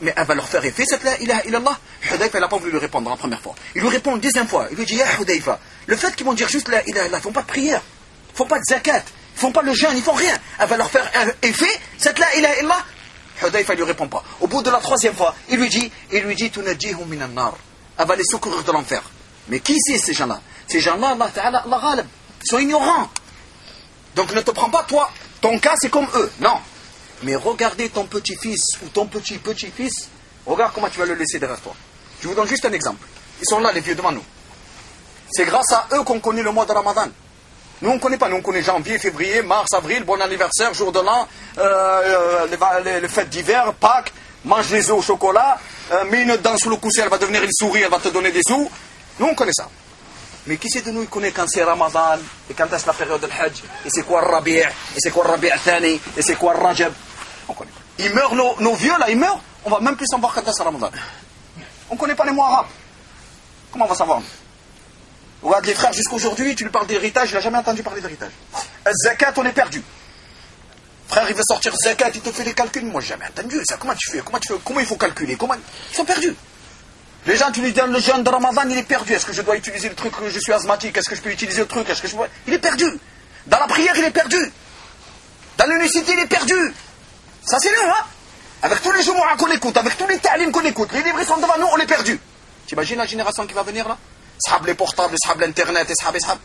mais elle va leur faire effet cette la ilaha illallah. Hudayfa, il n'a pas voulu lui répondre la première fois. Il lui répond une deuxième fois. Il lui dit, ya Hudayfa, le fait qu'ils vont dire juste la ilaha illallah, ils font pas de prière, ils font pas de zakat, ils font pas le jeûne, ils font rien. Elle va leur faire effet cette la ilaha illallah. Hudayfa, il lui répond pas. Au bout de la troisième fois, il lui dit, il lui dit, tunajjihum minan nar. Elle va les secourir de l'enfer. Mais qui c'est ces gens-là? Ces gens-là, Allah Ta'ala, Allah Ghalib. Ils sont ignorants. Donc ne te prends pas, toi, ton cas c'est comme eux. Non. Mais regardez ton petit-fils ou ton petit-petit-fils, regarde comment tu vas le laisser derrière toi. Je vous donne juste un exemple. Ils sont là, les vieux, devant nous. C'est grâce à eux qu'on connaît le mois de Ramadan. Nous, on ne connaît pas. Nous, on connaît janvier, février, mars, avril, bon anniversaire, jour de l'an, euh, les, les, les fêtes d'hiver, Pâques, mange les œufs au chocolat, euh, mets une dent sous le coussin, elle va devenir une souris, elle va te donner des sous. Nous, on connaît ça. Mais qui c'est de nous qui connaît quand c'est Ramadan, et quand est-ce la période de Hajj, et c'est quoi le Rabi', et c'est quoi le Rabi' Thani, et c'est quoi le Rajab? On connaît. Ils meurent, nos, nos vieux là, ils meurent, on va même plus savoir quand est-ce Ramadan. On ne connaît pas les mois arabes. Comment on va savoir? Regarde les frères, jusqu'aujourd'hui, tu lui parles d'héritage, il n'a jamais entendu parler d'héritage. Zakat, on est perdu. Frère, il veut sortir zakat, il te fait les calculs. Moi, j'ai jamais entendu ça. Comment tu fais? Comment tu fais? Comment il faut calculer? Comment... Ils sont perdus. Les gens, tu lui donnes le jeûne de Ramadan, il est perdu. Est-ce que je dois utiliser le truc, je suis asthmatique? Est-ce que je peux utiliser le truc? Est-ce que je... Il est perdu. Dans la prière, il est perdu. Dans l'unicité, il est perdu. Ça, c'est nous, hein? Avec tous les Jumu'ah qu'on écoute, avec tous les ta'lim qu'on écoute, les livres sont devant nous, on est perdu. T'imagines la génération qui va venir là? Sahab les portables, sahab l'internet, et sahab et sahab.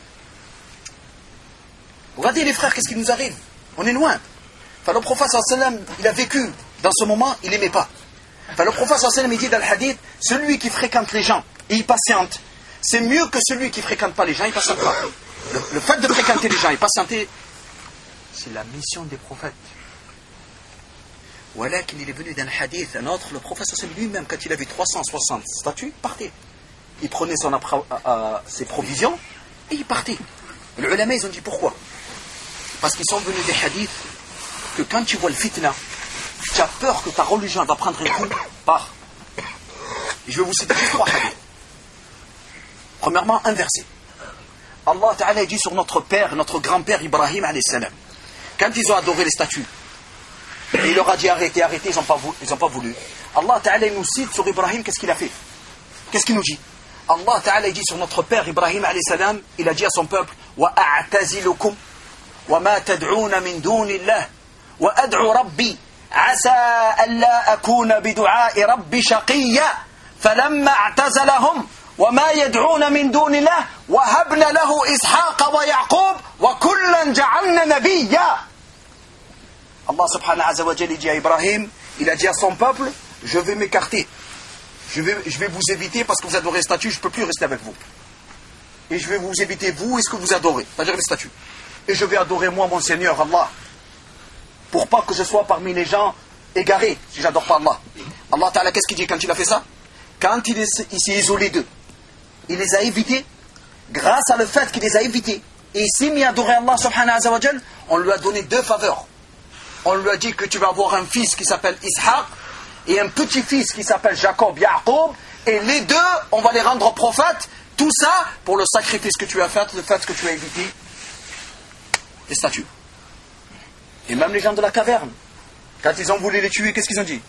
Regardez les frères, qu'est-ce qui nous arrive? On est loin. Enfin, le prophète sallam, il a vécu dans ce moment, il n'aimait pas. Enfin, le prophète sallam, il dit dans le hadith, celui qui fréquente les gens et il patiente, c'est mieux que celui qui ne fréquente pas les gens, il ne patiente pas. Le, le fait de fréquenter les gens et patienter, c'est la mission des prophètes. Voilà qu'il est venu d'un hadith, un autre, le prophète sallam lui-même, quand il avait trois cent soixante statues, partait. Il prenait son appra- euh, ses provisions et il partait. Les ulama, ils ont dit pourquoi? Parce qu'ils sont venus des hadiths que quand tu vois le fitna, tu as peur que ta religion va prendre un coup, pars. Et je vais vous citer juste trois hadiths. Premièrement, un verset. Allah Ta'ala dit sur notre père, notre grand-père Ibrahim alayhi salam, quand ils ont adoré les statues, et il leur a dit arrêtez, arrêtez, ils n'ont pas, pas voulu. Allah Ta'ala nous cite sur Ibrahim, qu'est-ce qu'il a fait? Qu'est-ce qu'il nous dit? Allah Ta'ala dit sur notre père Ibrahim alayhi salam, il a dit à son peuple wa a'tazilukum wa ma tad'una min dunillah wa ad'u rabbi asa an la akuna bi du'a'i rabbi shaqiyya falamma a'tazalahum wa ma yad'una min dunillah wa habna lahu ishaqa wa ya'qub wa kullan ja'alna nabiyya. Allah subhanahu wa ta'ala dit à Ibrahim, il a dit à son peuple, je vais m'écarter. Je vais, je vais vous éviter parce que vous adorez les statues, je ne peux plus rester avec vous. Et je vais vous éviter, vous, et ce que vous adorez, c'est-à-dire les statues. Et je vais adorer moi, mon Seigneur, Allah, pour pas que je sois parmi les gens égarés, si j'adore pas Allah. Allah Ta'ala, qu'est-ce qu'il dit quand il a fait ça? Quand il, est, il s'est isolé d'eux, il les a évités, grâce à le fait qu'il les a évités, et il s'est mis à adorer Allah, subhanahu wa ta'ala, on lui a donné deux faveurs. On lui a dit que tu vas avoir un fils qui s'appelle Ishaq, et un petit-fils qui s'appelle Jacob, Ya'qub, et les deux, on va les rendre prophètes, tout ça pour le sacrifice que tu as fait, le fait que tu as évité les statues. Et même les gens de la caverne, quand ils ont voulu les tuer, qu'est-ce qu'ils ont dit?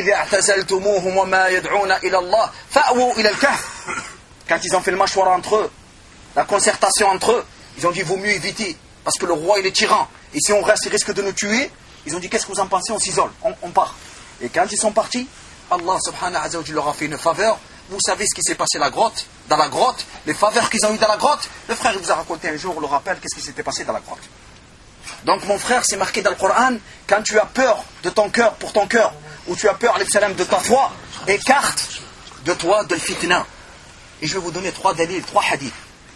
Quand ils ont fait le mâchoire entre eux, la concertation entre eux, ils ont dit vaut mieux éviter, parce que le roi il est tyran, et si on reste il risque de nous tuer. Ils ont dit qu'est-ce que vous en pensez? On s'isole, on, on part. Et quand ils sont partis, Allah subhanahu wa ta'ala leur a fait une faveur. Vous savez ce qui s'est passé la grotte, dans la grotte, les faveurs qu'ils ont eues dans la grotte. Le frère il vous a raconté un jour, le rappel, qu'est-ce qui s'était passé dans la grotte. Donc mon frère, c'est marqué dans le Coran, quand tu as peur de ton cœur pour ton cœur, ou tu as peur, alayhi salam, de ta foi, écarte de toi de le fitna. Et je vais vous donner trois dalils, trois hadiths.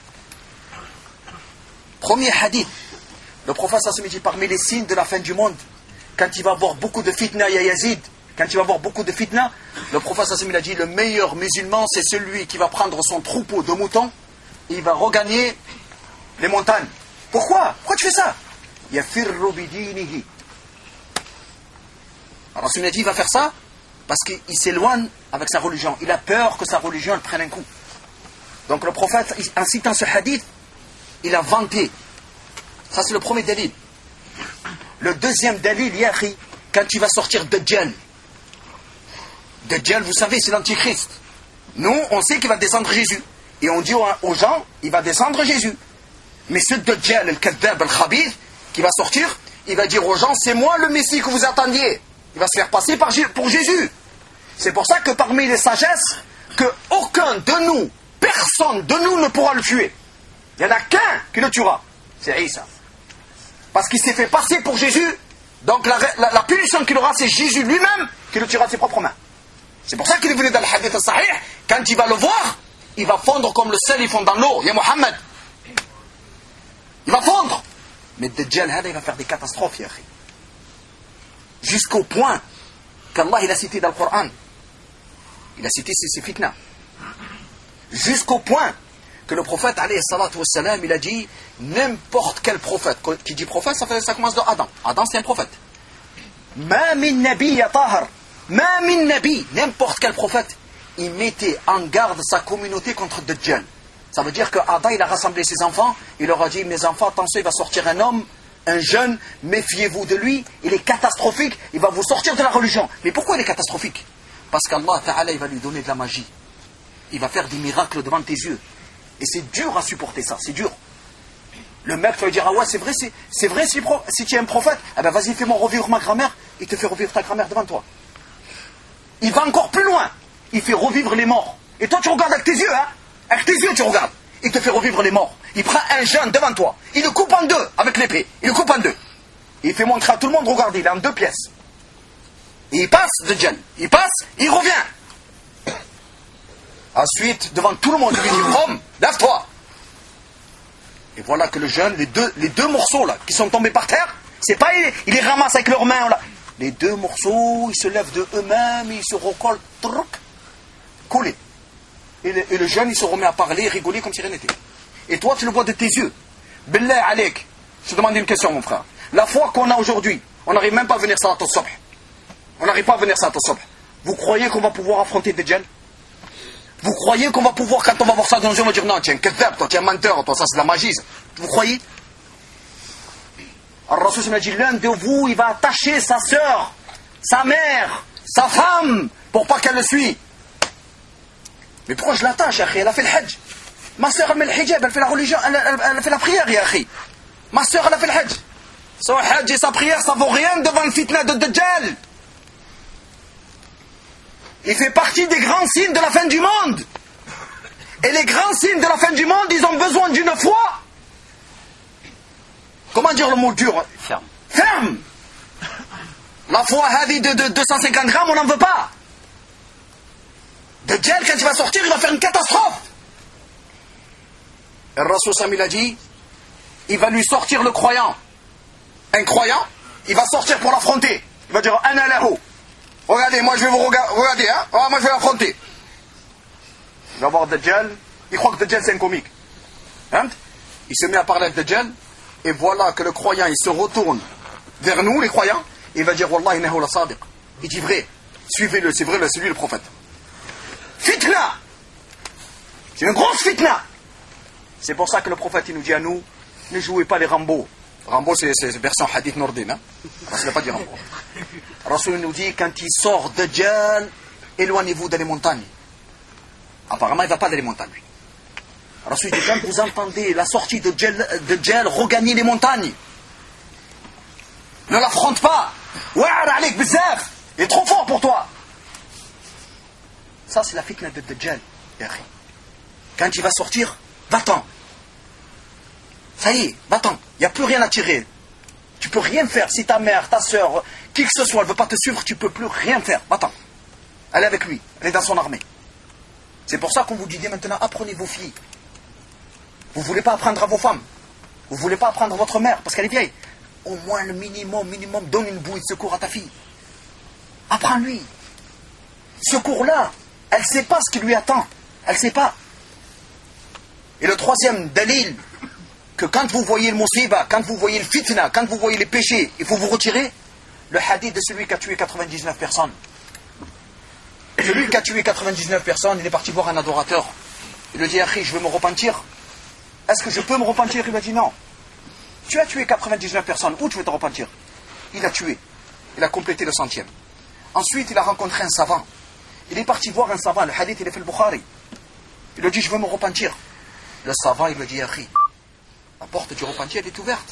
Premier hadith, le prophète sallallahu alayhi wa sallam dit parmi les signes de la fin du monde, quand il va y avoir beaucoup de fitna, ya Yazid, quand il va y avoir beaucoup de fitna, le prophète sallallahu alayhi wa sallam a dit le meilleur musulman c'est celui qui va prendre son troupeau de moutons et il va regagner les montagnes. Pourquoi? Pourquoi tu fais ça? Yafirru bidinihi. Alors Rasul a dit il va faire ça parce qu'il s'éloigne avec sa religion. Il a peur que sa religion le prenne un coup. Donc le prophète, en citant ce hadith, il a vanté. Ça c'est le premier dalil. Le deuxième dalil, Yahi, quand il va sortir Dajjal, Dajjal, vous savez, c'est l'antichrist. Nous, on sait qu'il va descendre Jésus. Et on dit aux gens, il va descendre Jésus. Mais ce Dajjal, le Kadhab, le Khabith, qui va sortir, il va dire aux gens, c'est moi le Messie que vous attendiez. Il va se faire passer par, pour Jésus. C'est pour ça que parmi les sagesses, que aucun de nous, personne de nous ne pourra le tuer. Il n'y en a qu'un qui le tuera. C'est Isa. Parce qu'il s'est fait passer pour Jésus. Donc la, la, la punition qu'il aura, c'est Jésus lui-même qui le tuera de ses propres mains. C'est pour ça qu'il est venu dans le hadith al-sahih. Quand il va le voir, il va fondre comme le sel, il fond dans l'eau. Il y a Mohammed. Il va fondre. Mais Dajjal, il va faire des catastrophes, yakhi. Jusqu'au point qu'Allah il a cité dans le Coran. Il a cité ces, ces fitnas. Jusqu'au point que le prophète, alayhi salatu wassalam, il a dit, n'importe quel prophète, qui dit prophète, ça, fait, ça commence de Adam. Adam, c'est un prophète. Ma min nabi ya tahar. Ma min nabi. N'importe quel prophète, il mettait en garde sa communauté contre Dajjal. Ça veut dire que Adam, il a rassemblé ses enfants, il leur a dit, mes enfants, attention, il va sortir un homme, un jeune, méfiez-vous de lui, il est catastrophique, il va vous sortir de la religion. Mais pourquoi il est catastrophique? Parce qu'Allah Ta'ala, il va lui donner de la magie. Il va faire des miracles devant tes yeux. Et c'est dur à supporter ça, c'est dur. Le mec va lui dire, ah ouais, c'est vrai, c'est, c'est vrai si, si tu es un prophète, eh ben vas-y, fais-moi revivre ma grand-mère, il te fait revivre ta grand-mère devant toi. Il va encore plus loin, il fait revivre les morts. Et toi tu regardes avec tes yeux, hein, avec tes yeux tu regardes. Il te fait revivre les morts. Il prend un jeune devant toi, il le coupe en deux avec l'épée, il le coupe en deux. Et il fait montrer à tout le monde, regardez, il est en deux pièces. Et il passe de djinn, il passe, il revient. Ensuite, devant tout le monde, il lui dit, homme, lève-toi. Et voilà que le jeune, les deux, les deux morceaux là, qui sont tombés par terre, c'est pas, il, il les ramasse avec leurs mains là. Les deux morceaux, ils se lèvent de eux-mêmes, ils se recollent, truc, collés. Et le, et le jeune, il se remet à parler, rigoler comme si rien n'était. Et toi, tu le vois de tes yeux. Billah alek. Je te demande une question, mon frère. La foi qu'on a aujourd'hui, on n'arrive même pas à venir salat al-subh. On n'arrive pas à venir salat al-subh. Vous croyez qu'on va pouvoir affronter des djinns? Vous croyez qu'on va pouvoir, quand on va voir ça dans le jeu, on va dire non, tu es un kadhab, toi, tu es un menteur, toi, ça c'est de la magie. Vous croyez? Alors, Rasul m'a dit, l'un de vous, il va attacher sa sœur, sa mère, sa femme, pour pas qu'elle le suive. Mais pourquoi je l'attache, akhi? Elle a fait le hajj. Ma sœur, elle met le hijab, elle fait la religion, elle, elle, elle fait la prière, ya akhi. Ma sœur, elle a fait le hajj. Son hajj et sa prière, ça vaut rien devant le fitna de Dajjal. Il fait partie des grands signes de la fin du monde. Et les grands signes de la fin du monde, ils ont besoin d'une foi. Comment dire le mot dur? Ferme. Ferme. La foi heavy de, de deux cent cinquante grammes, on n'en veut pas. Dajjal, quand il va sortir, il va faire une catastrophe. Et le Rasul Sam, il a dit, il va lui sortir le croyant. Un croyant, il va sortir pour l'affronter. Il va dire, ana lahu. Regardez, moi je vais vous regarder, regardez, hein, oh, moi je vais l'affronter. Il va voir Dajjal, il croit que Dajjal c'est un comique. Hein? Il se met à parler avec Dajjal, et voilà que le croyant, il se retourne vers nous, les croyants, et il va dire, Wallah, innahu la sadiq. Il dit vrai, suivez-le, c'est vrai, c'est lui le prophète. Fitna! C'est une grosse fitna! C'est pour ça que le prophète, il nous dit à nous, ne jouez pas les Rambo. Rambo, c'est la version hadith nordine, hein? Alors, ça ne veut pas dire Rambo. Rasul nous dit, quand il sort de Dajjal, éloignez-vous dans les montagnes. Apparemment, il ne va pas dans les montagnes, lui. Rasul dit, quand vous entendez la sortie de Dajjal, regagnez les montagnes. Ne l'affronte pas. Il est trop fort pour toi. Ça, c'est la fitna de Dajjal. Quand il va sortir, va-t'en. Ça y est, va-t'en. Il n'y a plus rien à tirer. Tu peux rien faire. Si ta mère, ta soeur, qui que ce soit, elle ne veut pas te suivre, tu ne peux plus rien faire. Va-t'en. Elle est avec lui. Elle est dans son armée. C'est pour ça qu'on vous dit maintenant, apprenez vos filles. Vous ne voulez pas apprendre à vos femmes. Vous ne voulez pas apprendre à votre mère, parce qu'elle est vieille. Au moins, le minimum, minimum, donne une bouille de secours à ta fille. Apprends-lui. Ce cours-là, elle ne sait pas ce qui lui attend. Elle ne sait pas. Et le troisième dalil, que quand vous voyez le musiba, quand vous voyez le fitna, quand vous voyez les péchés, il faut vous retirer, le hadith de celui qui a tué quatre-vingt-dix-neuf personnes. Celui qui a tué quatre-vingt-dix-neuf personnes, il est parti voir un adorateur. Il lui dit, Akhi, je veux me repentir. Est-ce que je peux me repentir? Il m'a dit non. Tu as tué quatre-vingt-dix-neuf personnes, où tu veux te repentir? Il a tué. Il a complété le centième. Ensuite, il a rencontré un savant. Il est parti voir un savant, le hadith il est fait le Bukhari. Il lui dit, je veux me repentir. Le savant, il lui dit, Akhi, la porte du repentir, elle est ouverte.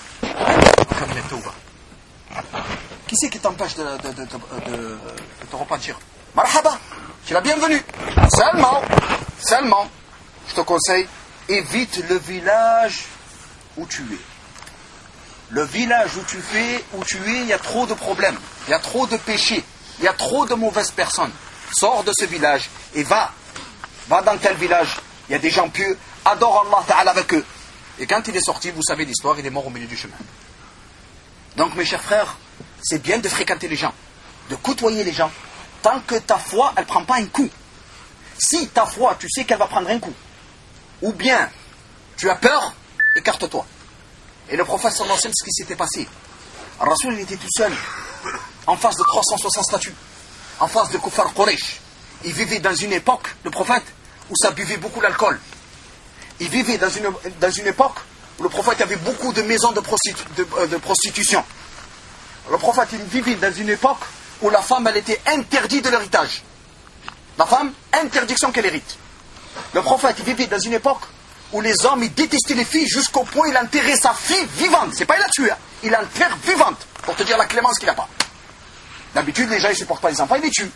Qui c'est qui t'empêche de, de, de, de, de, de te repentir? Marhaba, tu es la bienvenue. Seulement, seulement, je te conseille, évite le village où tu es. Le village où tu fais, où tu es, il y a trop de problèmes, il y a trop de péchés, il y a trop de mauvaises personnes. Sors de ce village et va. Va dans tel village, il y a des gens pieux, adore Allah Ta'ala avec eux. Et quand il est sorti, vous savez l'histoire, il est mort au milieu du chemin. Donc mes chers frères, c'est bien de fréquenter les gens, de côtoyer les gens, tant que ta foi, elle ne prend pas un coup. Si ta foi, tu sais qu'elle va prendre un coup, ou bien tu as peur, écarte-toi. Et le prophète sallallahu alayhi wa sallam, ce qui s'était passé, Rasoul il était tout seul, en face de trois cent soixante statues, en face de Kuffar Quraysh. Il vivait dans une époque, le prophète, où ça buvait beaucoup l'alcool. Il vivait dans une, dans une époque où le prophète avait beaucoup de maisons de, prostitu, de, de prostitution. Le prophète il vivait dans une époque où la femme elle était interdite de l'héritage. La femme, interdiction qu'elle hérite. Le prophète il vivait dans une époque où les hommes ils détestaient les filles jusqu'au point où il enterrait sa fille vivante. C'est pas il la tue, hein. Il l'enterre vivante pour te dire la clémence qu'il n'a pas. D'habitude les gens ils supportent pas les enfants, ils les tuent.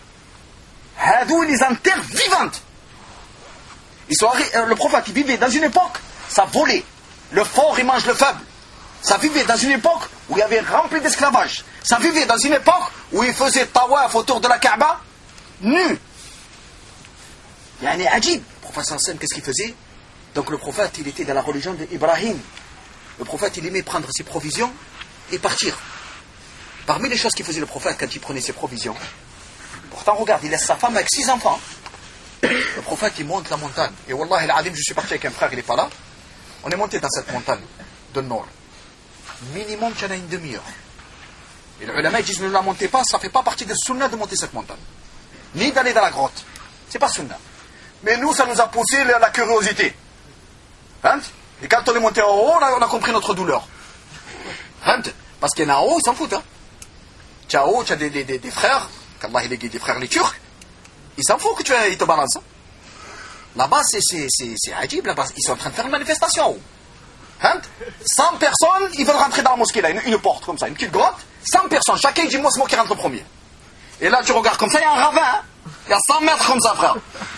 Hadou il les enterre vivantes. Ils sont, le prophète il vivait dans une époque, ça volait. Le fort il mange le faible. Ça vivait dans une époque où il y avait rempli d'esclavage. Ça vivait dans une époque où il faisait tawaf autour de la Kaaba nu. Il y a un adjib. Le prophète sallallahu alayhi wa sallam, qu'est-ce qu'il faisait? Donc le prophète il était dans la religion d'Ibrahim. Le prophète il aimait prendre ses provisions et partir. Parmi les choses qu'il faisait le prophète quand il prenait ses provisions, pourtant regarde, il laisse sa femme avec six enfants. Le prophète il monte la montagne. Et Wallah al-Adim, je suis parti avec un frère, il n'est pas là. On est monté dans cette montagne de nord. Minimum, tu en as une demi-heure. Et les ulama disent, ne la montez pas, ça ne fait pas partie des sunnah de monter cette montagne. Ni d'aller dans la grotte. C'est pas sunnah. Mais nous, ça nous a poussé la, la curiosité. Hein? Et quand on est monté en haut, on a, on a compris notre douleur. Hein? Parce qu'il y en a en haut, ils s'en foutent. Hein? Tu as en haut, tu as des, des, des, des frères, qu'Allah il est des frères les Turcs, ils s'en foutent que tu ils te balancent. Hein? Là-bas, c'est agib, là-bas, ils sont en train de faire une manifestation en haut. Hein? cent personnes, ils veulent rentrer dans la mosquée, là, une, une porte comme ça, une petite grotte, cent personnes, chacun il dit moi c'est moi qui rentre le premier. Et là tu regardes comme ça, il y a un ravin, hein? Il y a cent mètres comme ça, frère.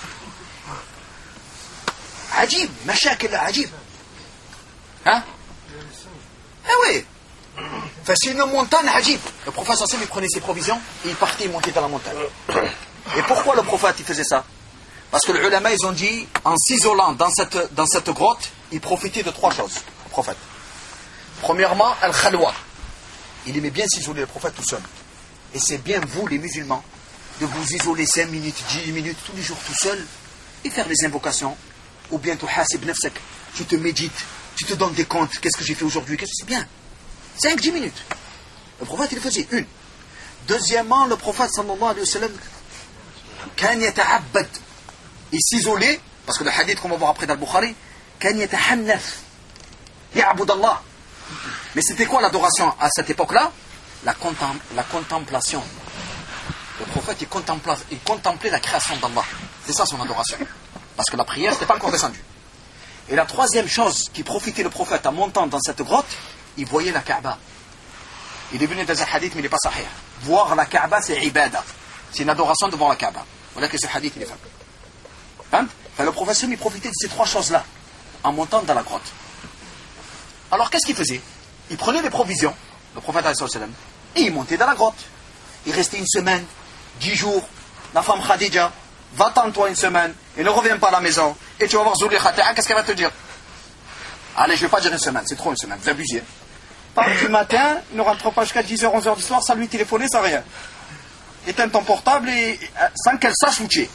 Ajib, machak là, ajib. Hein? Eh oui. Enfin, c'est une montagne ajib. Le prophète sallallahu alayhi wa sallam, il prenait ses provisions et il partait, il montait dans la montagne. Et pourquoi le prophète il faisait ça? Parce que les ulama ils ont dit, en s'isolant dans cette, dans cette grotte, il profitait de trois choses, le prophète. Premièrement, al-khalwa. Il aimait bien s'isoler, le prophète, tout seul. Et c'est bien, vous, les musulmans, de vous isoler cinq minutes, dix minutes, tous les jours tout seul, et faire des invocations. Ou bien tu hasib nafsak, tu te médites, tu te donnes des comptes, qu'est-ce que j'ai fait aujourd'hui, qu'est-ce que c'est bien. cinq dix minutes. Le prophète, il faisait une. Deuxièmement, le prophète, sallallahu alayhi wa sallam, kan yata'abbad. Il s'isolait, parce que le hadith qu'on va voir après dans le Bukhari, kan yatahannaf, ya'bud Allah. Mais c'était quoi l'adoration à cette époque-là? La, contem la contemplation. Le prophète, il contemplait, il contemplait la création d'Allah. C'est ça son adoration. Parce que la prière, c'était pas encore descendue. Et la troisième chose qui profitait le prophète en montant dans cette grotte, il voyait la Kaaba. Il est venu dans un hadith, mais il n'est pas sahih. Voir la Kaaba, c'est ibada. C'est une adoration devant la Kaaba. Voilà que ce hadith, il est faible. Hein? Enfin, le prophète, il profitait de ces trois choses-là, en montant dans la grotte. Alors, qu'est-ce qu'il faisait? Il prenait des provisions, le prophète, et il montait dans la grotte. Il restait une semaine, dix jours. La femme Khadija, va-t'en toi une semaine, et ne reviens pas à la maison, et tu vas voir Zouli Khata'a, qu'est-ce qu'elle va te dire? Allez, je ne vais pas dire une semaine, c'est trop une semaine, vous abusez. Par du matin, il ne rentre pas jusqu'à dix heures, onze heures du soir, sans lui téléphoner, sans rien. Éteins ton portable, et, sans qu'elle sache où tu es.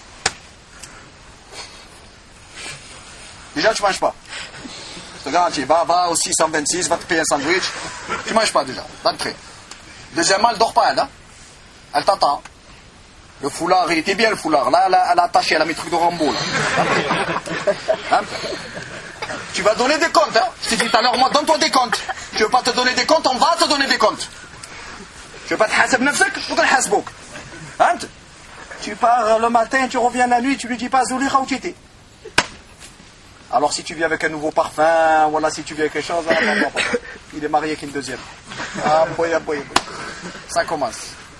Déjà, tu ne manges pas. Je te garantis, va, va au six cent vingt-six, va te payer un sandwich. Tu ne manges pas déjà, d'entrée. Deuxièmement, elle ne dort pas, elle. Hein? Elle t'attend. Le foulard, il était bien le foulard. Là, elle a, elle a attaché, elle a mis le truc de Rambo. Là. Hein? Tu vas donner des comptes. Hein? Je t'ai dit tout à l'heure, moi, donne-toi des comptes. Tu ne veux pas te donner des comptes, on va te donner des comptes. Tu ne veux pas te hasab nafsak, je peux te hasbouk. Hein? Tu pars le matin, tu reviens la nuit, tu lui dis pas Zouliha où tu étais. Alors si tu viens avec un nouveau parfum, voilà, si tu viens avec quelque chose, ah, bon, bon, bon. Il est marié avec une deuxième. Ah, boy, ah, boy, boy. Ça commence.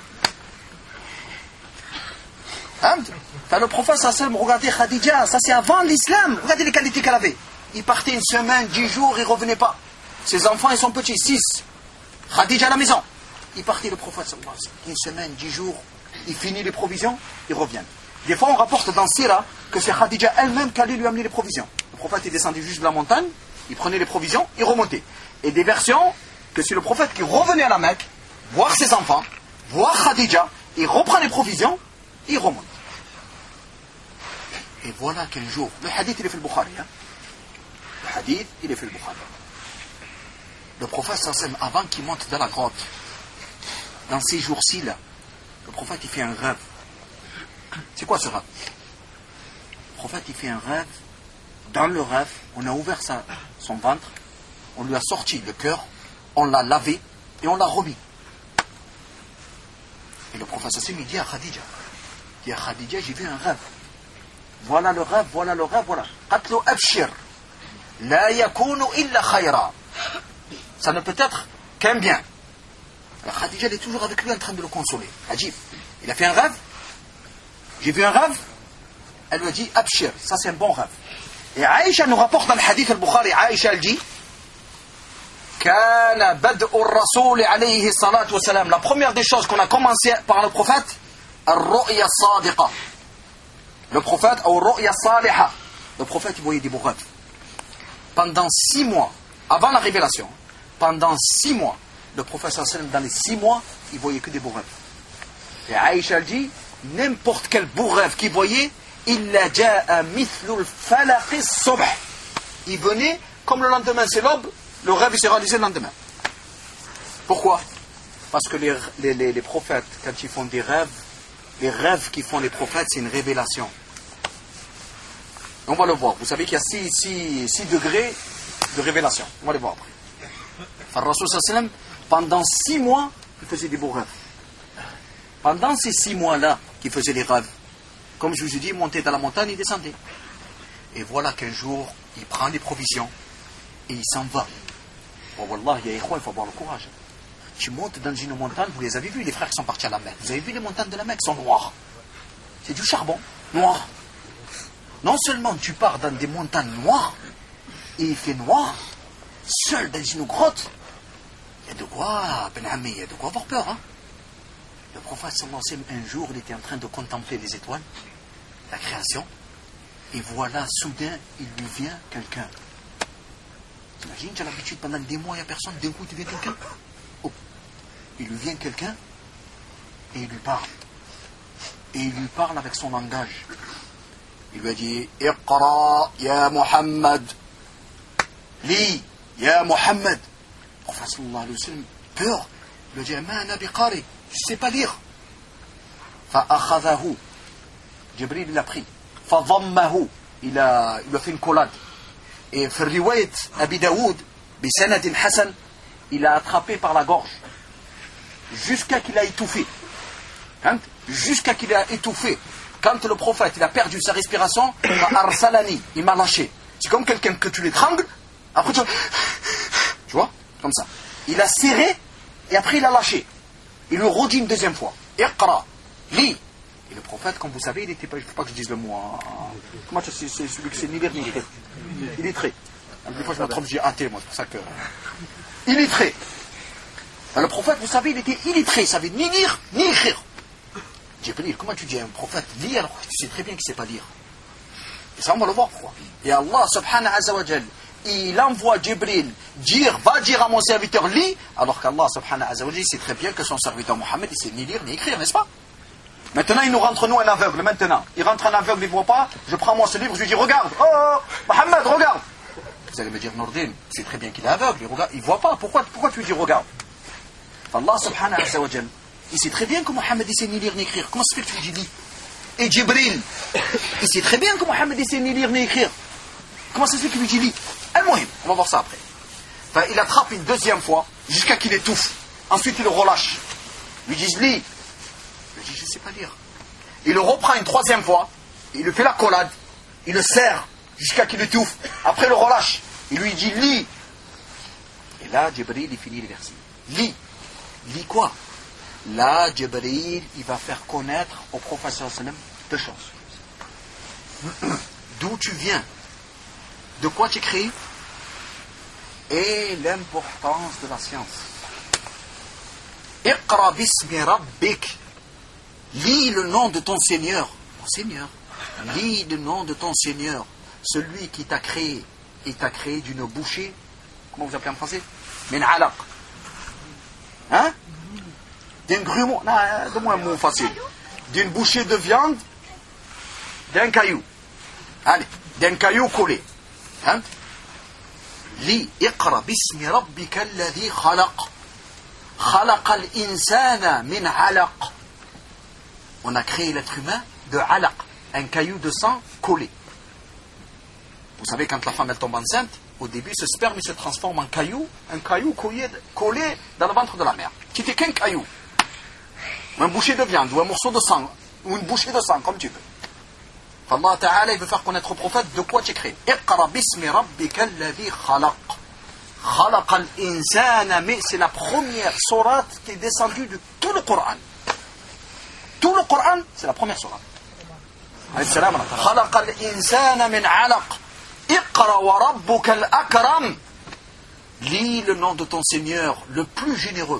Hein? T'as le prophète sallam, regardez Khadija, ça c'est avant l'islam. Regardez les qualités qu'elle avait. Il partait une semaine, dix jours, il ne revenait pas. Ses enfants, ils sont petits, six. Khadija à la maison. Il partait le prophète sallam, une semaine, dix jours, il finit les provisions, il revient. Des fois, on rapporte dans Sira que c'est Khadija elle-même qui allait lui amener les provisions. Le prophète, il descendait juste de la montagne, il prenait les provisions, il remontait. Et des versions que c'est le prophète qui revenait à la Mecque, voir ses enfants, voir Khadija, il reprend les provisions, et il remonte. Et voilà qu'un jour, le hadith il est fait le Bukhari. Hein? Le hadith il est fait le Bukhari. Le prophète, avant qu'il monte dans la grotte, dans ces jours-ci là, le prophète il fait un rêve. C'est quoi ce rêve? Le prophète il fait un rêve. Dans le rêve, on a ouvert sa, son ventre, on lui a sorti le cœur, on l'a lavé et on l'a remis. Et le prophète il dit à Khadija, il dit à Khadija, j'ai vu un rêve. Voilà le rêve, voilà le rêve, voilà. Qatlu abshir. La yakunu illa khayra. Ça ne peut être qu'un bien. Alors Khadija, elle est toujours avec lui en train de le consoler. Ajib. Il a fait un rêve. J'ai vu un rêve. Elle lui a dit, abshir. Ça c'est un bon rêve. Et Aïcha nous rapporte dans le hadith al-Bukhari, Aïcha elle dit, Kana bad'u ar-rasoul alayhi salatu wa salam. La première des choses qu'on a commencé par le prophète, ar-ru'ya sadiqa. Le prophète, ou ru'ya saliha. Le prophète, il voyait des beaux rêves. Pendant six mois, avant la révélation, pendant six mois, le prophète, dans les six mois, il voyait que des beaux rêves. Et Aïcha dit, n'importe quel beau rêve qu'il voyait, illa ja'a mithlul falaqi subh. Il venait, comme le lendemain c'est l'aube, le rêve il s'est réalisé le lendemain. Pourquoi? Parce que les, les, les, les prophètes, quand ils font des rêves, les rêves qu'ils font les prophètes, c'est une révélation. On va le voir. Vous savez qu'il y a six, six, six degrés de révélation. On va les voir après. Le Rasul sallam, pendant six mois, il faisait des beaux rêves. Pendant ces six mois-là, qu'il faisait les rêves, comme je vous ai dit, il montait dans la montagne, il descendait. Et voilà qu'un jour, il prend les provisions et il s'en va. Oh wallah, il faut avoir le courage. Tu montes dans une montagne, vous les avez vus, les frères qui sont partis à la Mecque. Vous avez vu les montagnes de la Mecque, sont noires. C'est du charbon, noir. Non seulement tu pars dans des montagnes noires, et il fait noir, seul dans une grotte, il y a de quoi, Ben Ami, il y a de quoi avoir peur. Hein? Le prophète sallallahu alayhi wa sallam, un jour, il était en train de contempler les étoiles, la création, et voilà, soudain, il lui vient quelqu'un. T'imagines, tu as l'habitude, pendant des mois, il n'y a personne, d'un coup, il vient quelqu'un. Oh. Il lui vient quelqu'un, et il lui parle. Et il lui parle avec son langage. Il lui a dit, Iqra, ya Muhammad. Li, ya Muhammad. Le prophète sallallahu alayhi wa sallam, peur. Il lui a dit, ma ana biqari, je ne sais pas lire. Fa'akhadahu. Jibril l'a pris. Fa'dhammahu. Il a, il a fait une collade. Et في الرواية Abi Daoud, بسند حسن, il a attrapé par la gorge jusqu'à qu'il a étouffé. Hein? Jusqu'à qu'il a étouffé. Quand le prophète il a perdu sa respiration, arsalani, il m'a lâché. C'est comme quelqu'un que tu l'étrangles, après tu... tu vois, comme ça. Il a serré et après il a lâché. Il le redit une deuxième fois. Iqra, li. Et le prophète, comme vous savez, il était pas, il ne faut pas que je dise le mot. Hein. Comment c'est celui qui c'est ni lire ni écrire. Il est très. Des fois je me trompe, je dis athée, moi, c'est pour ça que. Illettré. Le prophète, vous savez, il était illettré, il savait ni lire ni écrire. Jibril, comment tu dis à un prophète lire alors que tu sais très bien qu'il ne sait pas lire? Et ça, on va le voir pourquoi. Et Allah, subhanahu wa ta'ala, il envoie Jibril dire, va dire à mon serviteur lis, alors qu'Allah, subhanahu wa ta'ala, sait très bien que son serviteur Mohammed, il ne sait ni lire ni écrire, n'est-ce pas? Maintenant, il nous rentre, nous, un aveugle, maintenant. Il rentre un aveugle, il ne voit pas. Je prends moi ce livre, je lui dis, regarde. Oh, oh, Mohammed, regarde. Vous allez me dire, Nourdin, c'est très bien qu'il est aveugle. Il ne voit pas. Pourquoi, pourquoi tu lui dis, regarde? Allah, subhanahu wa ta'ala, il sait très bien que Mohammed, il sait ni lire ni écrire. Comment se fait que tu lui dis, lis? Et Jibril, il sait très bien que Mohammed, il sait ni lire ni écrire. Comment ça se fait qu'il lui dit, lis? Al-Muhim, on va voir ça après. Enfin, il attrape une deuxième fois, jusqu'à qu'il étouffe. Ensuite, il le relâche. Il lui dit, lis. Il dit, je ne sais pas lire. il le reprend une troisième fois, il lui fait la collade, il le serre jusqu'à qu'il étouffe, après il le relâche, il lui dit lis. Et là, Jibril, il finit le verset. Lis. Lis quoi? Là, Jibril, il va faire connaître au prophète sallallahu alayhi wa sallam deux choses. D'où tu viens, de quoi tu écris, et l'importance de la science. Iqra bismi rabbik. Lis le nom de ton Seigneur. Mon Seigneur. Lis le nom de ton Seigneur. Celui qui t'a créé. Il t'a créé d'une bouchée. Comment vous appelez en français? Min alaq. Hein? D'un grumeau. Non, donne-moi un mot facile. D'une bouchée de viande. D'un caillou. Allez. D'un caillou collé. Hein? Lis. Iqra bismi rabbika alladhi khalaq. خلق الإنسان من علق. On a créé l'être humain de alaq, un caillou de sang collé. Vous savez, quand la femme elle tombe enceinte, au début ce sperme il se transforme en caillou, un caillou collé, collé dans le ventre de la mère, qui n'était qu'un caillou, ou un bouchée de viande, ou un morceau de sang, ou une bouchée de sang, comme tu veux. Allah Ta'ala il veut faire connaître au prophète de quoi tu es créé. Iqra bismi rabbika alladhi khalaq. Khalaq al-insana, mais c'est la première sourate qui est descendue de tout le Coran. Tout le Coran, c'est la première sourate. Khalaq al-insana min alaq. Iqra wa rabbuka al-akram. Lis le nom de ton Seigneur, le plus généreux.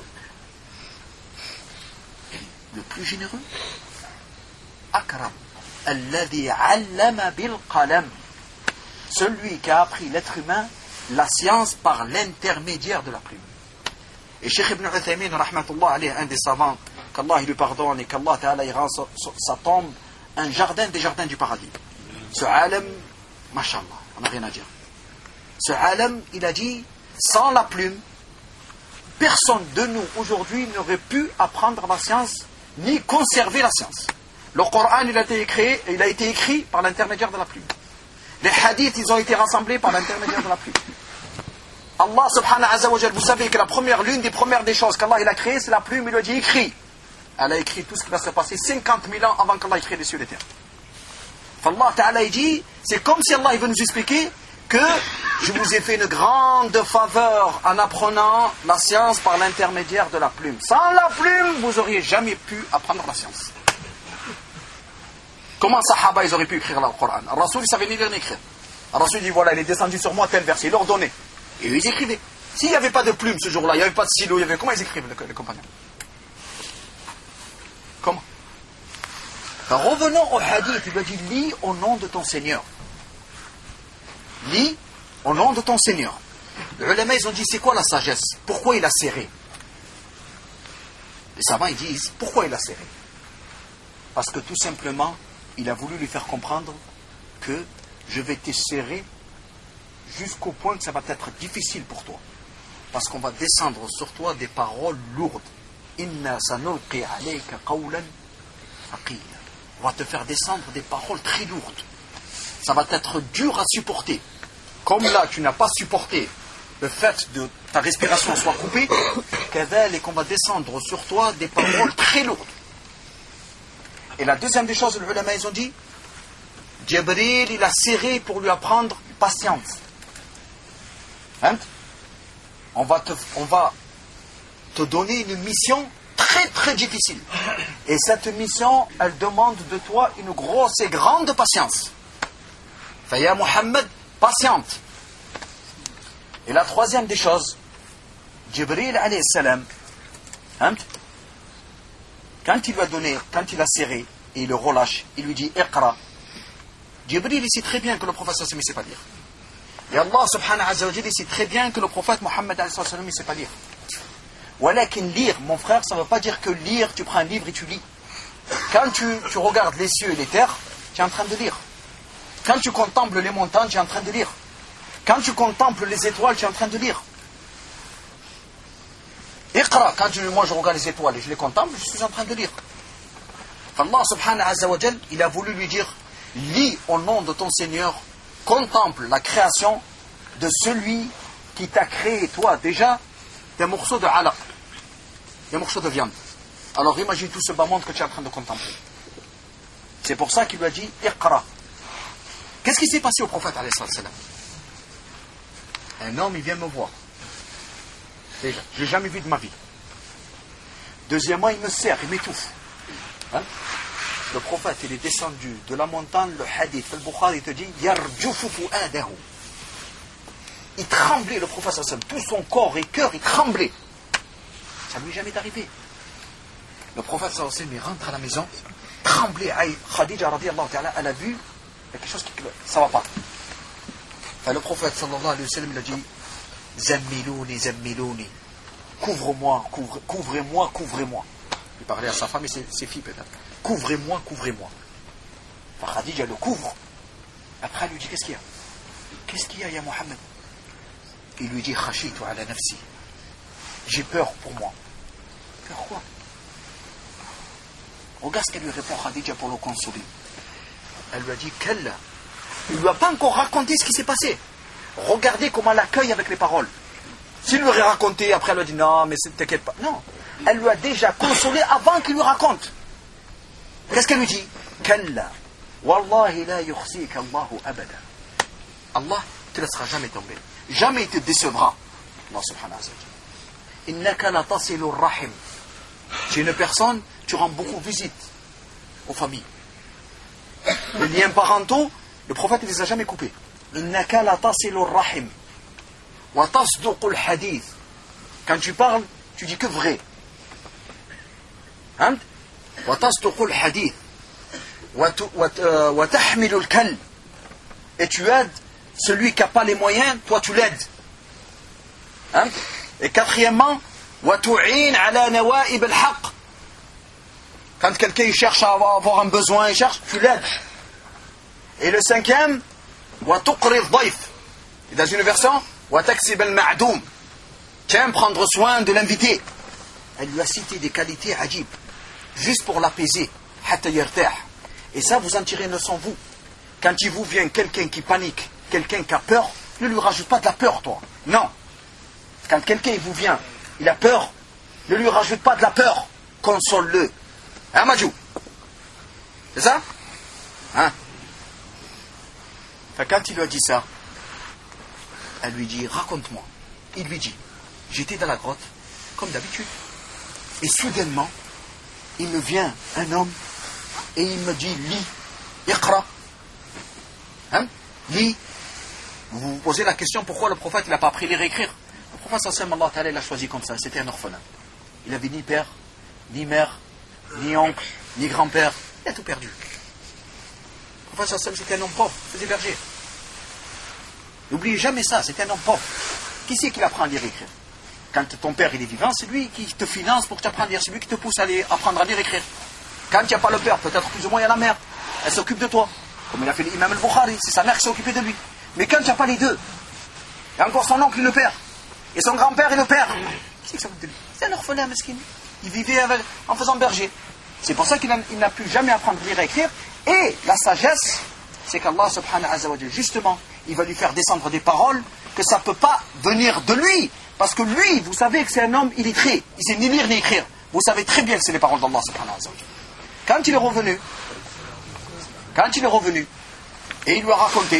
Le plus généreux? Akram. Alladhi allama bil qalam. Celui qui a appris l'être humain la science par l'intermédiaire de la plume. Et Cheikh Ibn Uthaymin, rahmatullah alayhi, un des savants, qu'Allah lui pardonne et qu'Allah Ta'ala il rend sa tombe un jardin des jardins du paradis. Ce alam, mashallah, on n'a rien à dire. Ce alam, il a dit, sans la plume, personne de nous aujourd'hui n'aurait pu apprendre la science ni conserver la science. Le Coran, il a été écrit, il a été écrit par l'intermédiaire de la plume. Les hadiths, ils ont été rassemblés par l'intermédiaire de la plume. Allah subhanahu wa ta'ala, vous savez que la première, l'une des premières des choses qu'Allah il a créées, c'est la plume, il lui a dit écrit. Elle a écrit tout ce qui va se passer cinquante mille ans avant qu'Allah ait créé les cieux et les terres. Allah ta'ala il dit, c'est comme si Allah il veut nous expliquer que je vous ai fait une grande faveur en apprenant la science par l'intermédiaire de la plume. Sans la plume, vous n'auriez jamais pu apprendre la science. Comment Sahaba ils auraient pu écrire le Coran? Le Rasoul il savait ni lire ni écrire. Le Rasoul dit voilà, il est descendu sur moi tel verset, il leur donnait. Et eux ils écrivaient. S'il n'y avait pas de plume ce jour-là, il n'y avait pas de stylo, il y avait comment ils écrivent les, les compagnons? Comment? Alors, revenons au hadith, il lui a dit lis au nom de ton Seigneur. Lis au nom de ton Seigneur. Les ulama ils ont dit c'est quoi la sagesse? Pourquoi il a serré? Les savants ils disent pourquoi il a serré? Parce que tout simplement il a voulu lui faire comprendre que je vais te serrer jusqu'au point que ça va être difficile pour toi. Parce qu'on va descendre sur toi des paroles lourdes. Inna sanulqi alayka qawlan thaqila. On va te faire descendre des paroles très lourdes. Ça va être dur à supporter. Comme là, tu n'as pas supporté le fait de ta respiration soit coupée, et qu'on va descendre sur toi des paroles très lourdes. Et la deuxième des choses, les ulama, ils ont dit, Jibril, il a serré pour lui apprendre patience. Hein? On va te, on va te donner une mission très très difficile. Et cette mission, elle demande de toi une grosse et grande patience. Faya Muhammad, patiente. Et la troisième des choses, Jibril alayhi salam, hein? Quand il lui a donné, quand il a serré et il le relâche, il lui dit Iqra. Jibril il sait très bien que le prophète sallallahu alayhi wa sallam ne sait pas lire. Et Allah subhanahu wa ta'ala il sait très bien que le prophète Mohammed alayhi wa sallam ne sait pas lire. Walakin lire, mon frère, ça ne veut pas dire que lire, tu prends un livre et tu lis. Quand tu, tu regardes les cieux et les terres, tu es en train de lire. Quand tu contemples les montagnes, tu es en train de lire. Quand tu contemples les étoiles, tu es en train de lire. Iqra, quand je, moi je regarde les étoiles et je les contemple, je suis en train de lire. Allah subhanahu wa ta'ala, il a voulu lui dire, lis au nom de ton Seigneur, contemple la création de celui qui t'a créé, toi, déjà, des morceaux de alaq, des morceaux de viande. Alors imagine tout ce bas monde que tu es en train de contempler. C'est pour ça qu'il lui a dit Iqra. Qu'est-ce qui s'est passé au prophète alayhi salam? Un homme, il vient me voir. Déjà, je l'ai jamais vu de ma vie. Deuxièmement, il me serre, il m'étouffe. Hein? Le prophète, il est descendu de la montagne, le hadith, al-Bukhari te dit Yarjufu fu'adahu. Il tremblait, le prophète sallallahu alayhi wa sallam. Tout son corps et cœur, il tremblait. Ça ne lui est jamais arrivé. Le prophète sallallahu alayhi wa sallam, il rentre à la maison, tremblait. Khadija radiyallahu ta'ala, elle a vu, il y a quelque chose qui ça va pas. Enfin, le prophète sallallahu alayhi wa sallam, il a dit Zammilouni, zammilouni. Couvre-moi, couvre, couvrez-moi, couvrez-moi. Il parlait à sa femme et ses, ses filles peut-être. Couvrez-moi, couvrez-moi. Enfin, Khadija le couvre. Après, elle lui dit qu'est-ce qu'il y a? Qu'est-ce qu'il y a, ya Mohammed? Il lui dit Khashitu ala nafsi. J'ai peur pour moi. Peur quoi? Regarde ce qu'elle lui répond Khadija pour le consoler. Elle lui a dit Kalla. Il ne lui a pas encore raconté ce qui s'est passé. Regardez comment elle l'accueille avec les paroles. S'il lui aurait raconté, après elle lui a dit non, mais t'inquiète pas. Non. Elle lui a déjà consolé avant qu'il lui raconte. Qu'est-ce qu'elle lui dit? Kalla. Wallahi la yukhsika Allahu abada. Allah ne te laissera jamais tomber. Jamais il te décevra. Allah subhanahu wa ta'ala. Innaka la tasilu rahim. Tu es une personne, tu rends beaucoup visite aux familles. Les liens parentaux, le prophète ne les a jamais coupés. Innaka la tasilu rahim. Wa tasduqu al-hadith. Quand tu parles, tu dis que vrai. Hein? Wa tasduqu al-hadith. Wa tahmilu al-kal. Et tu aides celui qui n'a pas les moyens, toi tu l'aides. Hein? Et quatrièmement, wa tu'in ala nawa'ib al-haq. Quand quelqu'un cherche à avoir un besoin, il cherche, tu l'aides. Et le cinquième, wa tuqri al-dayf. Et dans une version, wa taksib al-ma'doum. Tiens, prendre soin de l'invité. Elle lui a cité des qualités ajib, juste pour l'apaiser. Hatta yartah. Et ça, vous en tirez une leçon, vous. Quand il vous vient quelqu'un qui panique, quelqu'un qui a peur, ne lui rajoute pas de la peur, toi. Non. Quand quelqu'un il vous vient, il a peur, ne lui rajoute pas de la peur. Console-le. Hein, Majou? C'est ça? Hein? Enfin, quand il lui a dit ça, elle lui dit, raconte-moi. Il lui dit, j'étais dans la grotte, comme d'habitude. Et soudainement, il me vient un homme, et il me dit, lis, iqra. Hein? Lis. Vous vous posez la question, pourquoi le prophète il n'a pas appris à lire et écrire? Le prophète sallallahu alayhi wa sallam, il a choisi comme ça. C'était un orphelin. Il n'avait ni père, ni mère, ni oncle, ni grand-père. Il a tout perdu. Le prophète sallallahu alayhi wa sallam, c'était un homme pauvre, il faisait berger. N'oubliez jamais ça, c'était un homme pauvre. Qui c'est qui l'apprend à lire et écrire? Quand ton père il est vivant, c'est lui qui te finance pour t'apprendre à lire, c'est lui qui te pousse à aller apprendre à lire et écrire. Quand il n'y a pas le père, peut-être plus ou moins il y a la mère. Elle s'occupe de toi. Comme il a fait l'imam al-Bukhari, c'est sa mère qui s'est occupée de lui. Mais quand il n'y a pas les deux, il y a encore son oncle et le père, et son grand-père et le père, qui c'est qui s'occupe de lui? C'est un orphelin, mesquin. Il vivait avec, en faisant berger. C'est pour ça qu'il n'a pu jamais apprendre à lire et écrire. Et la sagesse, c'est qu'Allah subhanahu wa ta'ala, justement, il va lui faire descendre des paroles que ça ne peut pas venir de lui. Parce que lui, vous savez que c'est un homme illettré. Il ne sait ni lire ni écrire. Vous savez très bien que c'est les paroles d'Allah subhanahu wa ta'ala. Quand il est revenu, quand il est revenu, et il lui a raconté,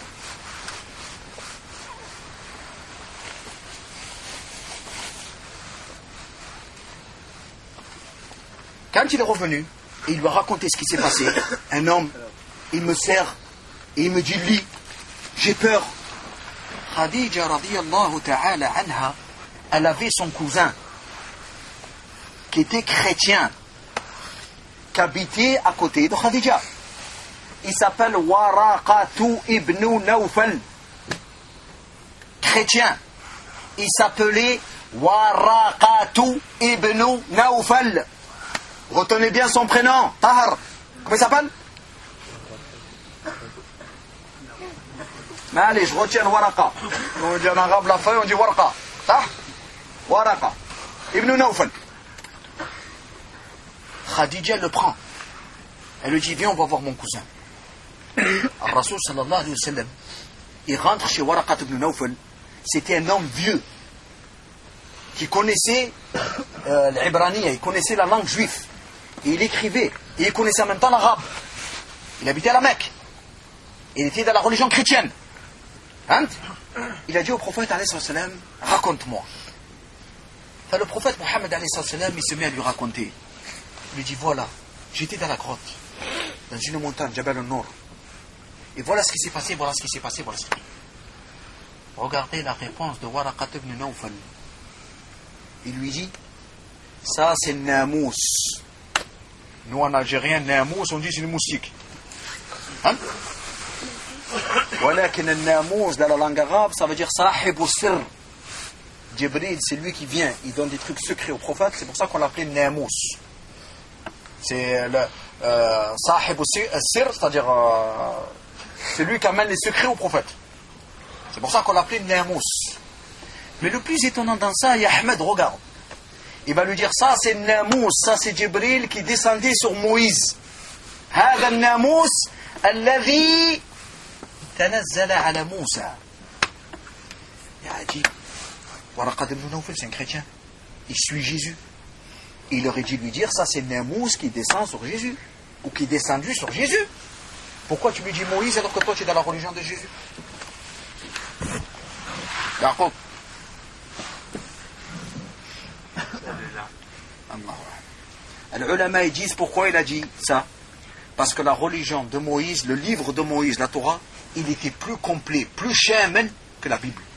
quand il est revenu, et il lui a raconté ce qui s'est passé, un homme, il me serre, et il me dit, lis, j'ai peur. Khadija radiyallahu ta'ala anha, elle avait son cousin, qui était chrétien, qui habitait à côté de Khadija. Il s'appelle Waraqatu ibn Nawfal. Chrétien. Il s'appelait Waraqatu ibn Nawfal. Retenez bien son prénom. Tahar. Comment il s'appelle? Mais allez, je retiens Waraqa. On dit en arabe la feuille, on dit Waraqa. Tah? Waraqa. Ibn Nawfal. Khadija le prend. Elle lui dit, viens, on va voir mon cousin. Al-Rasoul sallallahu alayhi wa sallam, il rentre chez Waraqat ibn Nawfal. C'était un homme vieux qui connaissait euh, l'ibraniya, il connaissait la langue juive. Et il écrivait, et il connaissait en même temps l'arabe. Il habitait à la Mecque. Il était dans la religion chrétienne. Hein? Il a dit au prophète, alayhi salam, raconte-moi. Enfin, le prophète Mohammed, alayhi salam, il se met à lui raconter. Il lui dit, voilà, j'étais dans la grotte, dans une montagne, Jabal al-Nour. Et voilà ce qui s'est passé, voilà ce qui s'est passé, voilà ce qui s'est passé. Regardez la réponse de Waraqat ibn Nawfal. Il lui dit, ça c'est Namous. Nous en Algérien, Namous, on dit c'est le moustique. Hein? Voilà que le Namous dans la langue arabe, ça veut dire Sahib ou Sir. Jibril, c'est lui qui vient, il donne des trucs secrets au prophète, c'est pour ça qu'on l'appelait Namous. C'est le euh, Sahib ou Sir, c'est-à-dire euh, c'est lui qui amène les secrets au prophète. C'est pour ça qu'on l'appelait Namous. Mais le plus étonnant dans ça, il y a Ahmed, regarde. Il va lui dire, ça c'est Namous, ça c'est Jibril qui descendait sur Moïse. هذا الناموس الذي تنزل على موسى. Il a dit, Waraqat ibn Nawfal, c'est un chrétien. Il suit Jésus. Il aurait dû lui dire, ça c'est Namous qui descend sur Jésus. Ou qui est descendu sur Jésus. Pourquoi tu lui dis Moïse alors que toi tu es dans la religion de Jésus? D'accord. Les ulama ils disent pourquoi il a dit ça. Parce que la religion de Moïse, le livre de Moïse, la Torah, il était plus complet, plus shamil que la Bible.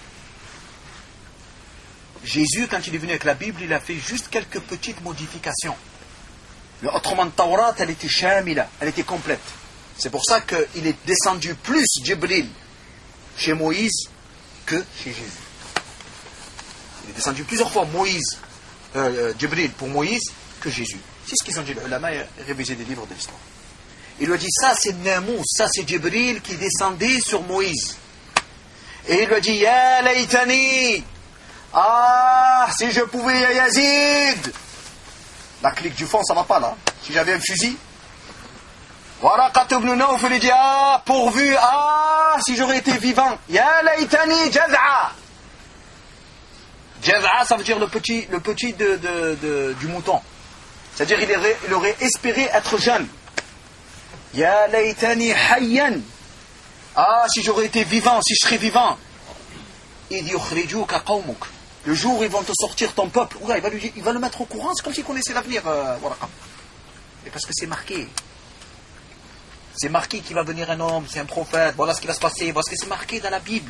Jésus, quand il est venu avec la Bible, il a fait juste quelques petites modifications. Mais autrement, la Torah, elle était shamila, elle était complète. C'est pour ça qu'il est descendu plus Jibril chez Moïse que chez Jésus. Il est descendu plusieurs fois Moïse, euh, Jibril pour Moïse que Jésus. C'est ce qu'ils ont dit les ulama et révisé des livres de l'histoire. Il lui a dit, ça c'est Namous, ça c'est Jibril qui descendait sur Moïse. Et il lui a dit, Ya laytani, ah, si je pouvais, ya Yazid. La clique du fond, ça va pas là. Si j'avais un fusil. Waraqat ibn Nawfal, il dit, ah, pourvu, ah, si j'aurais été vivant. Ya laytani jaz'a. Jaz'a, ça veut dire le petit, le petit de, de, de, du mouton. C'est-à-dire il aurait, il aurait espéré être jeune. Ya laytani hayyan. Ah, si j'aurais été vivant, si je serais vivant. Id yukhrijuka qawmuk. Le jour où ils vont te sortir ton peuple. Ouais, il, va lui, il va le mettre au courant, c'est comme s'il connaissait l'avenir. Euh, Waraqat. Et parce que c'est marqué. C'est marqué qu'il va venir un homme, c'est un prophète, voilà ce qui va se passer, parce que c'est marqué dans la Bible.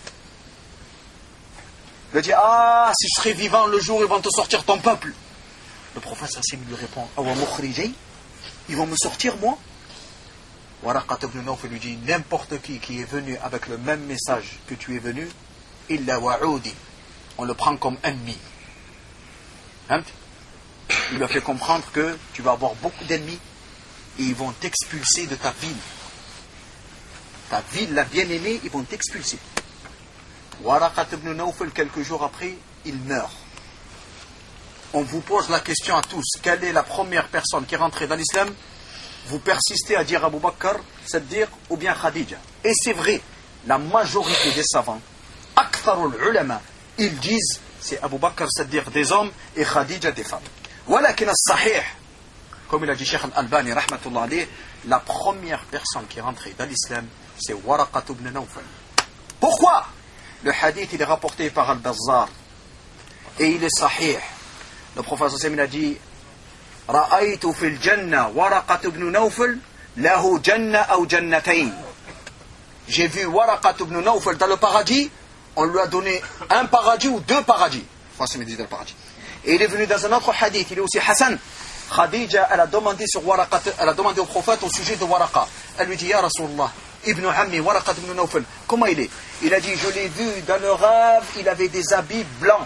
Il va dire, ah, si je serais vivant le jour où ils vont te sortir ton peuple. Le prophète Sassim lui répond, ils vont me sortir moi? Waraqat ibn Nawfal lui dit, n'importe qui qui est venu avec le même message que tu es venu, illa wa'udi, on le prend comme ennemi. Hein? Il lui a fait comprendre que tu vas avoir beaucoup d'ennemis et ils vont t'expulser de ta ville. Ta ville, la bien-aimée, ils vont t'expulser. Waraqat ibn Nawfal, quelques jours après, il meurt. On vous pose la question à tous, quelle est la première personne qui est rentrée dans l'islam? Vous persistez à dire Abu Bakr, Siddiq ou bien Khadija. Et c'est vrai, la majorité des savants, Aktharul ulama, ils disent c'est Abu Bakr Siddiq des hommes et Khadija des femmes. Walakin as-sahih, comme il a dit Cheikh Al-Albani, rahmatullah alayh, la première personne qui est rentrée dans l'islam, c'est Waraqat ibn Nawfal. Pourquoi? Le hadith, il est rapporté par Al-Bazzar. Et il est sahih. Le prophète sallallahu alayhi wa sallam a dit, Ra'aytu fil jannah Waraqat ibn Nawfal, lahu jannah ou jannatayn. J'ai vu Waraqat ibn Nawfal dans le paradis, on lui a donné un paradis ou deux paradis. Enfin, dit dans le paradis. Et il est venu dans un autre hadith, il est aussi Hassan. Khadija, elle a demandé sur Waraqat, elle a demandé au prophète au sujet de Waraqa. Elle lui dit, Ya Rasulullah, Ibn Hammi, Waraqat ibn Nawfal, comment il est? Il a dit, je l'ai vu dans le rêve, il avait des habits blancs.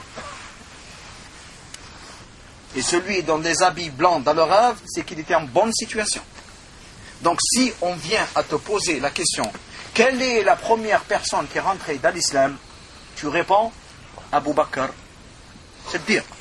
Et celui dans des habits blancs dans le rêve, c'est qu'il était en bonne situation. Donc si on vient à te poser la question, quelle est la première personne qui est rentrée dans l'islam? Tu réponds, Abu Bakr. C'est de dire.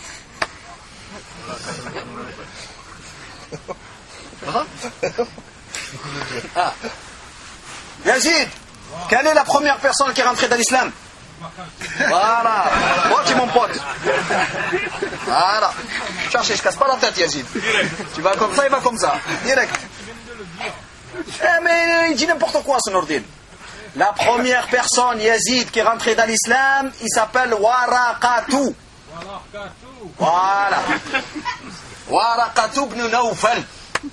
Ah. Yazid, quelle est la première personne qui est rentrée dans l'islam? Voilà. Moi, tu es mon pote. Voilà. Cherchez, je casse pas la tête, Yazid. Tu vas comme ça, il va comme ça. Direct. mais il dit n'importe quoi, ce Nourdine. La première personne, Yazid, qui est rentrée dans l'islam, il s'appelle Waraqatu. Voilà. Waraqatu ibn Nawfal.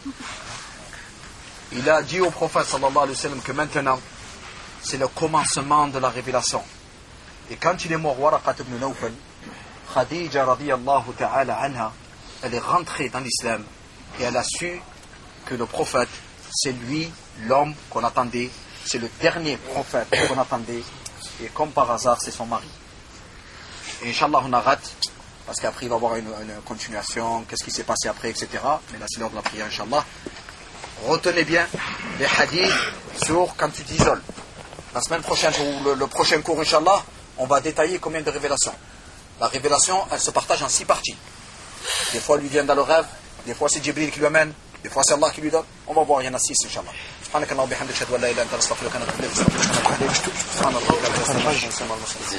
Il a dit au prophète sallallahu alayhi wa sallam que maintenant, c'est le commencement de la révélation. Et quand il est mort, Waraqatu ibn Nawfal, Khadija radiyallahu ta'ala anha, elle est rentrée dans l'islam et elle a su que le prophète, c'est lui, l'homme qu'on attendait, c'est le dernier prophète qu'on attendait, et comme par hasard, c'est son mari. Et Inch'Allah, on arrête, parce qu'après il va y avoir une, une continuation, qu'est-ce qui s'est passé après, et cetera. Mais là, c'est l'heure de la prière, Inch'Allah. Retenez bien les hadiths sur quand tu t'isoles. La semaine prochaine, ou le, le prochain cours, Inch'Allah, on va détailler combien de révélations. La révélation, elle se partage en six parties. Des fois, elle lui vient dans le rêve, des fois, c'est Jibril qui lui amène, des fois, c'est Allah qui lui donne. On va voir, il y en a six, Inch'Allah. سبحانك اللهم وبحمدك اشهد ان لا اله الا انت استغفرك واتوب اليك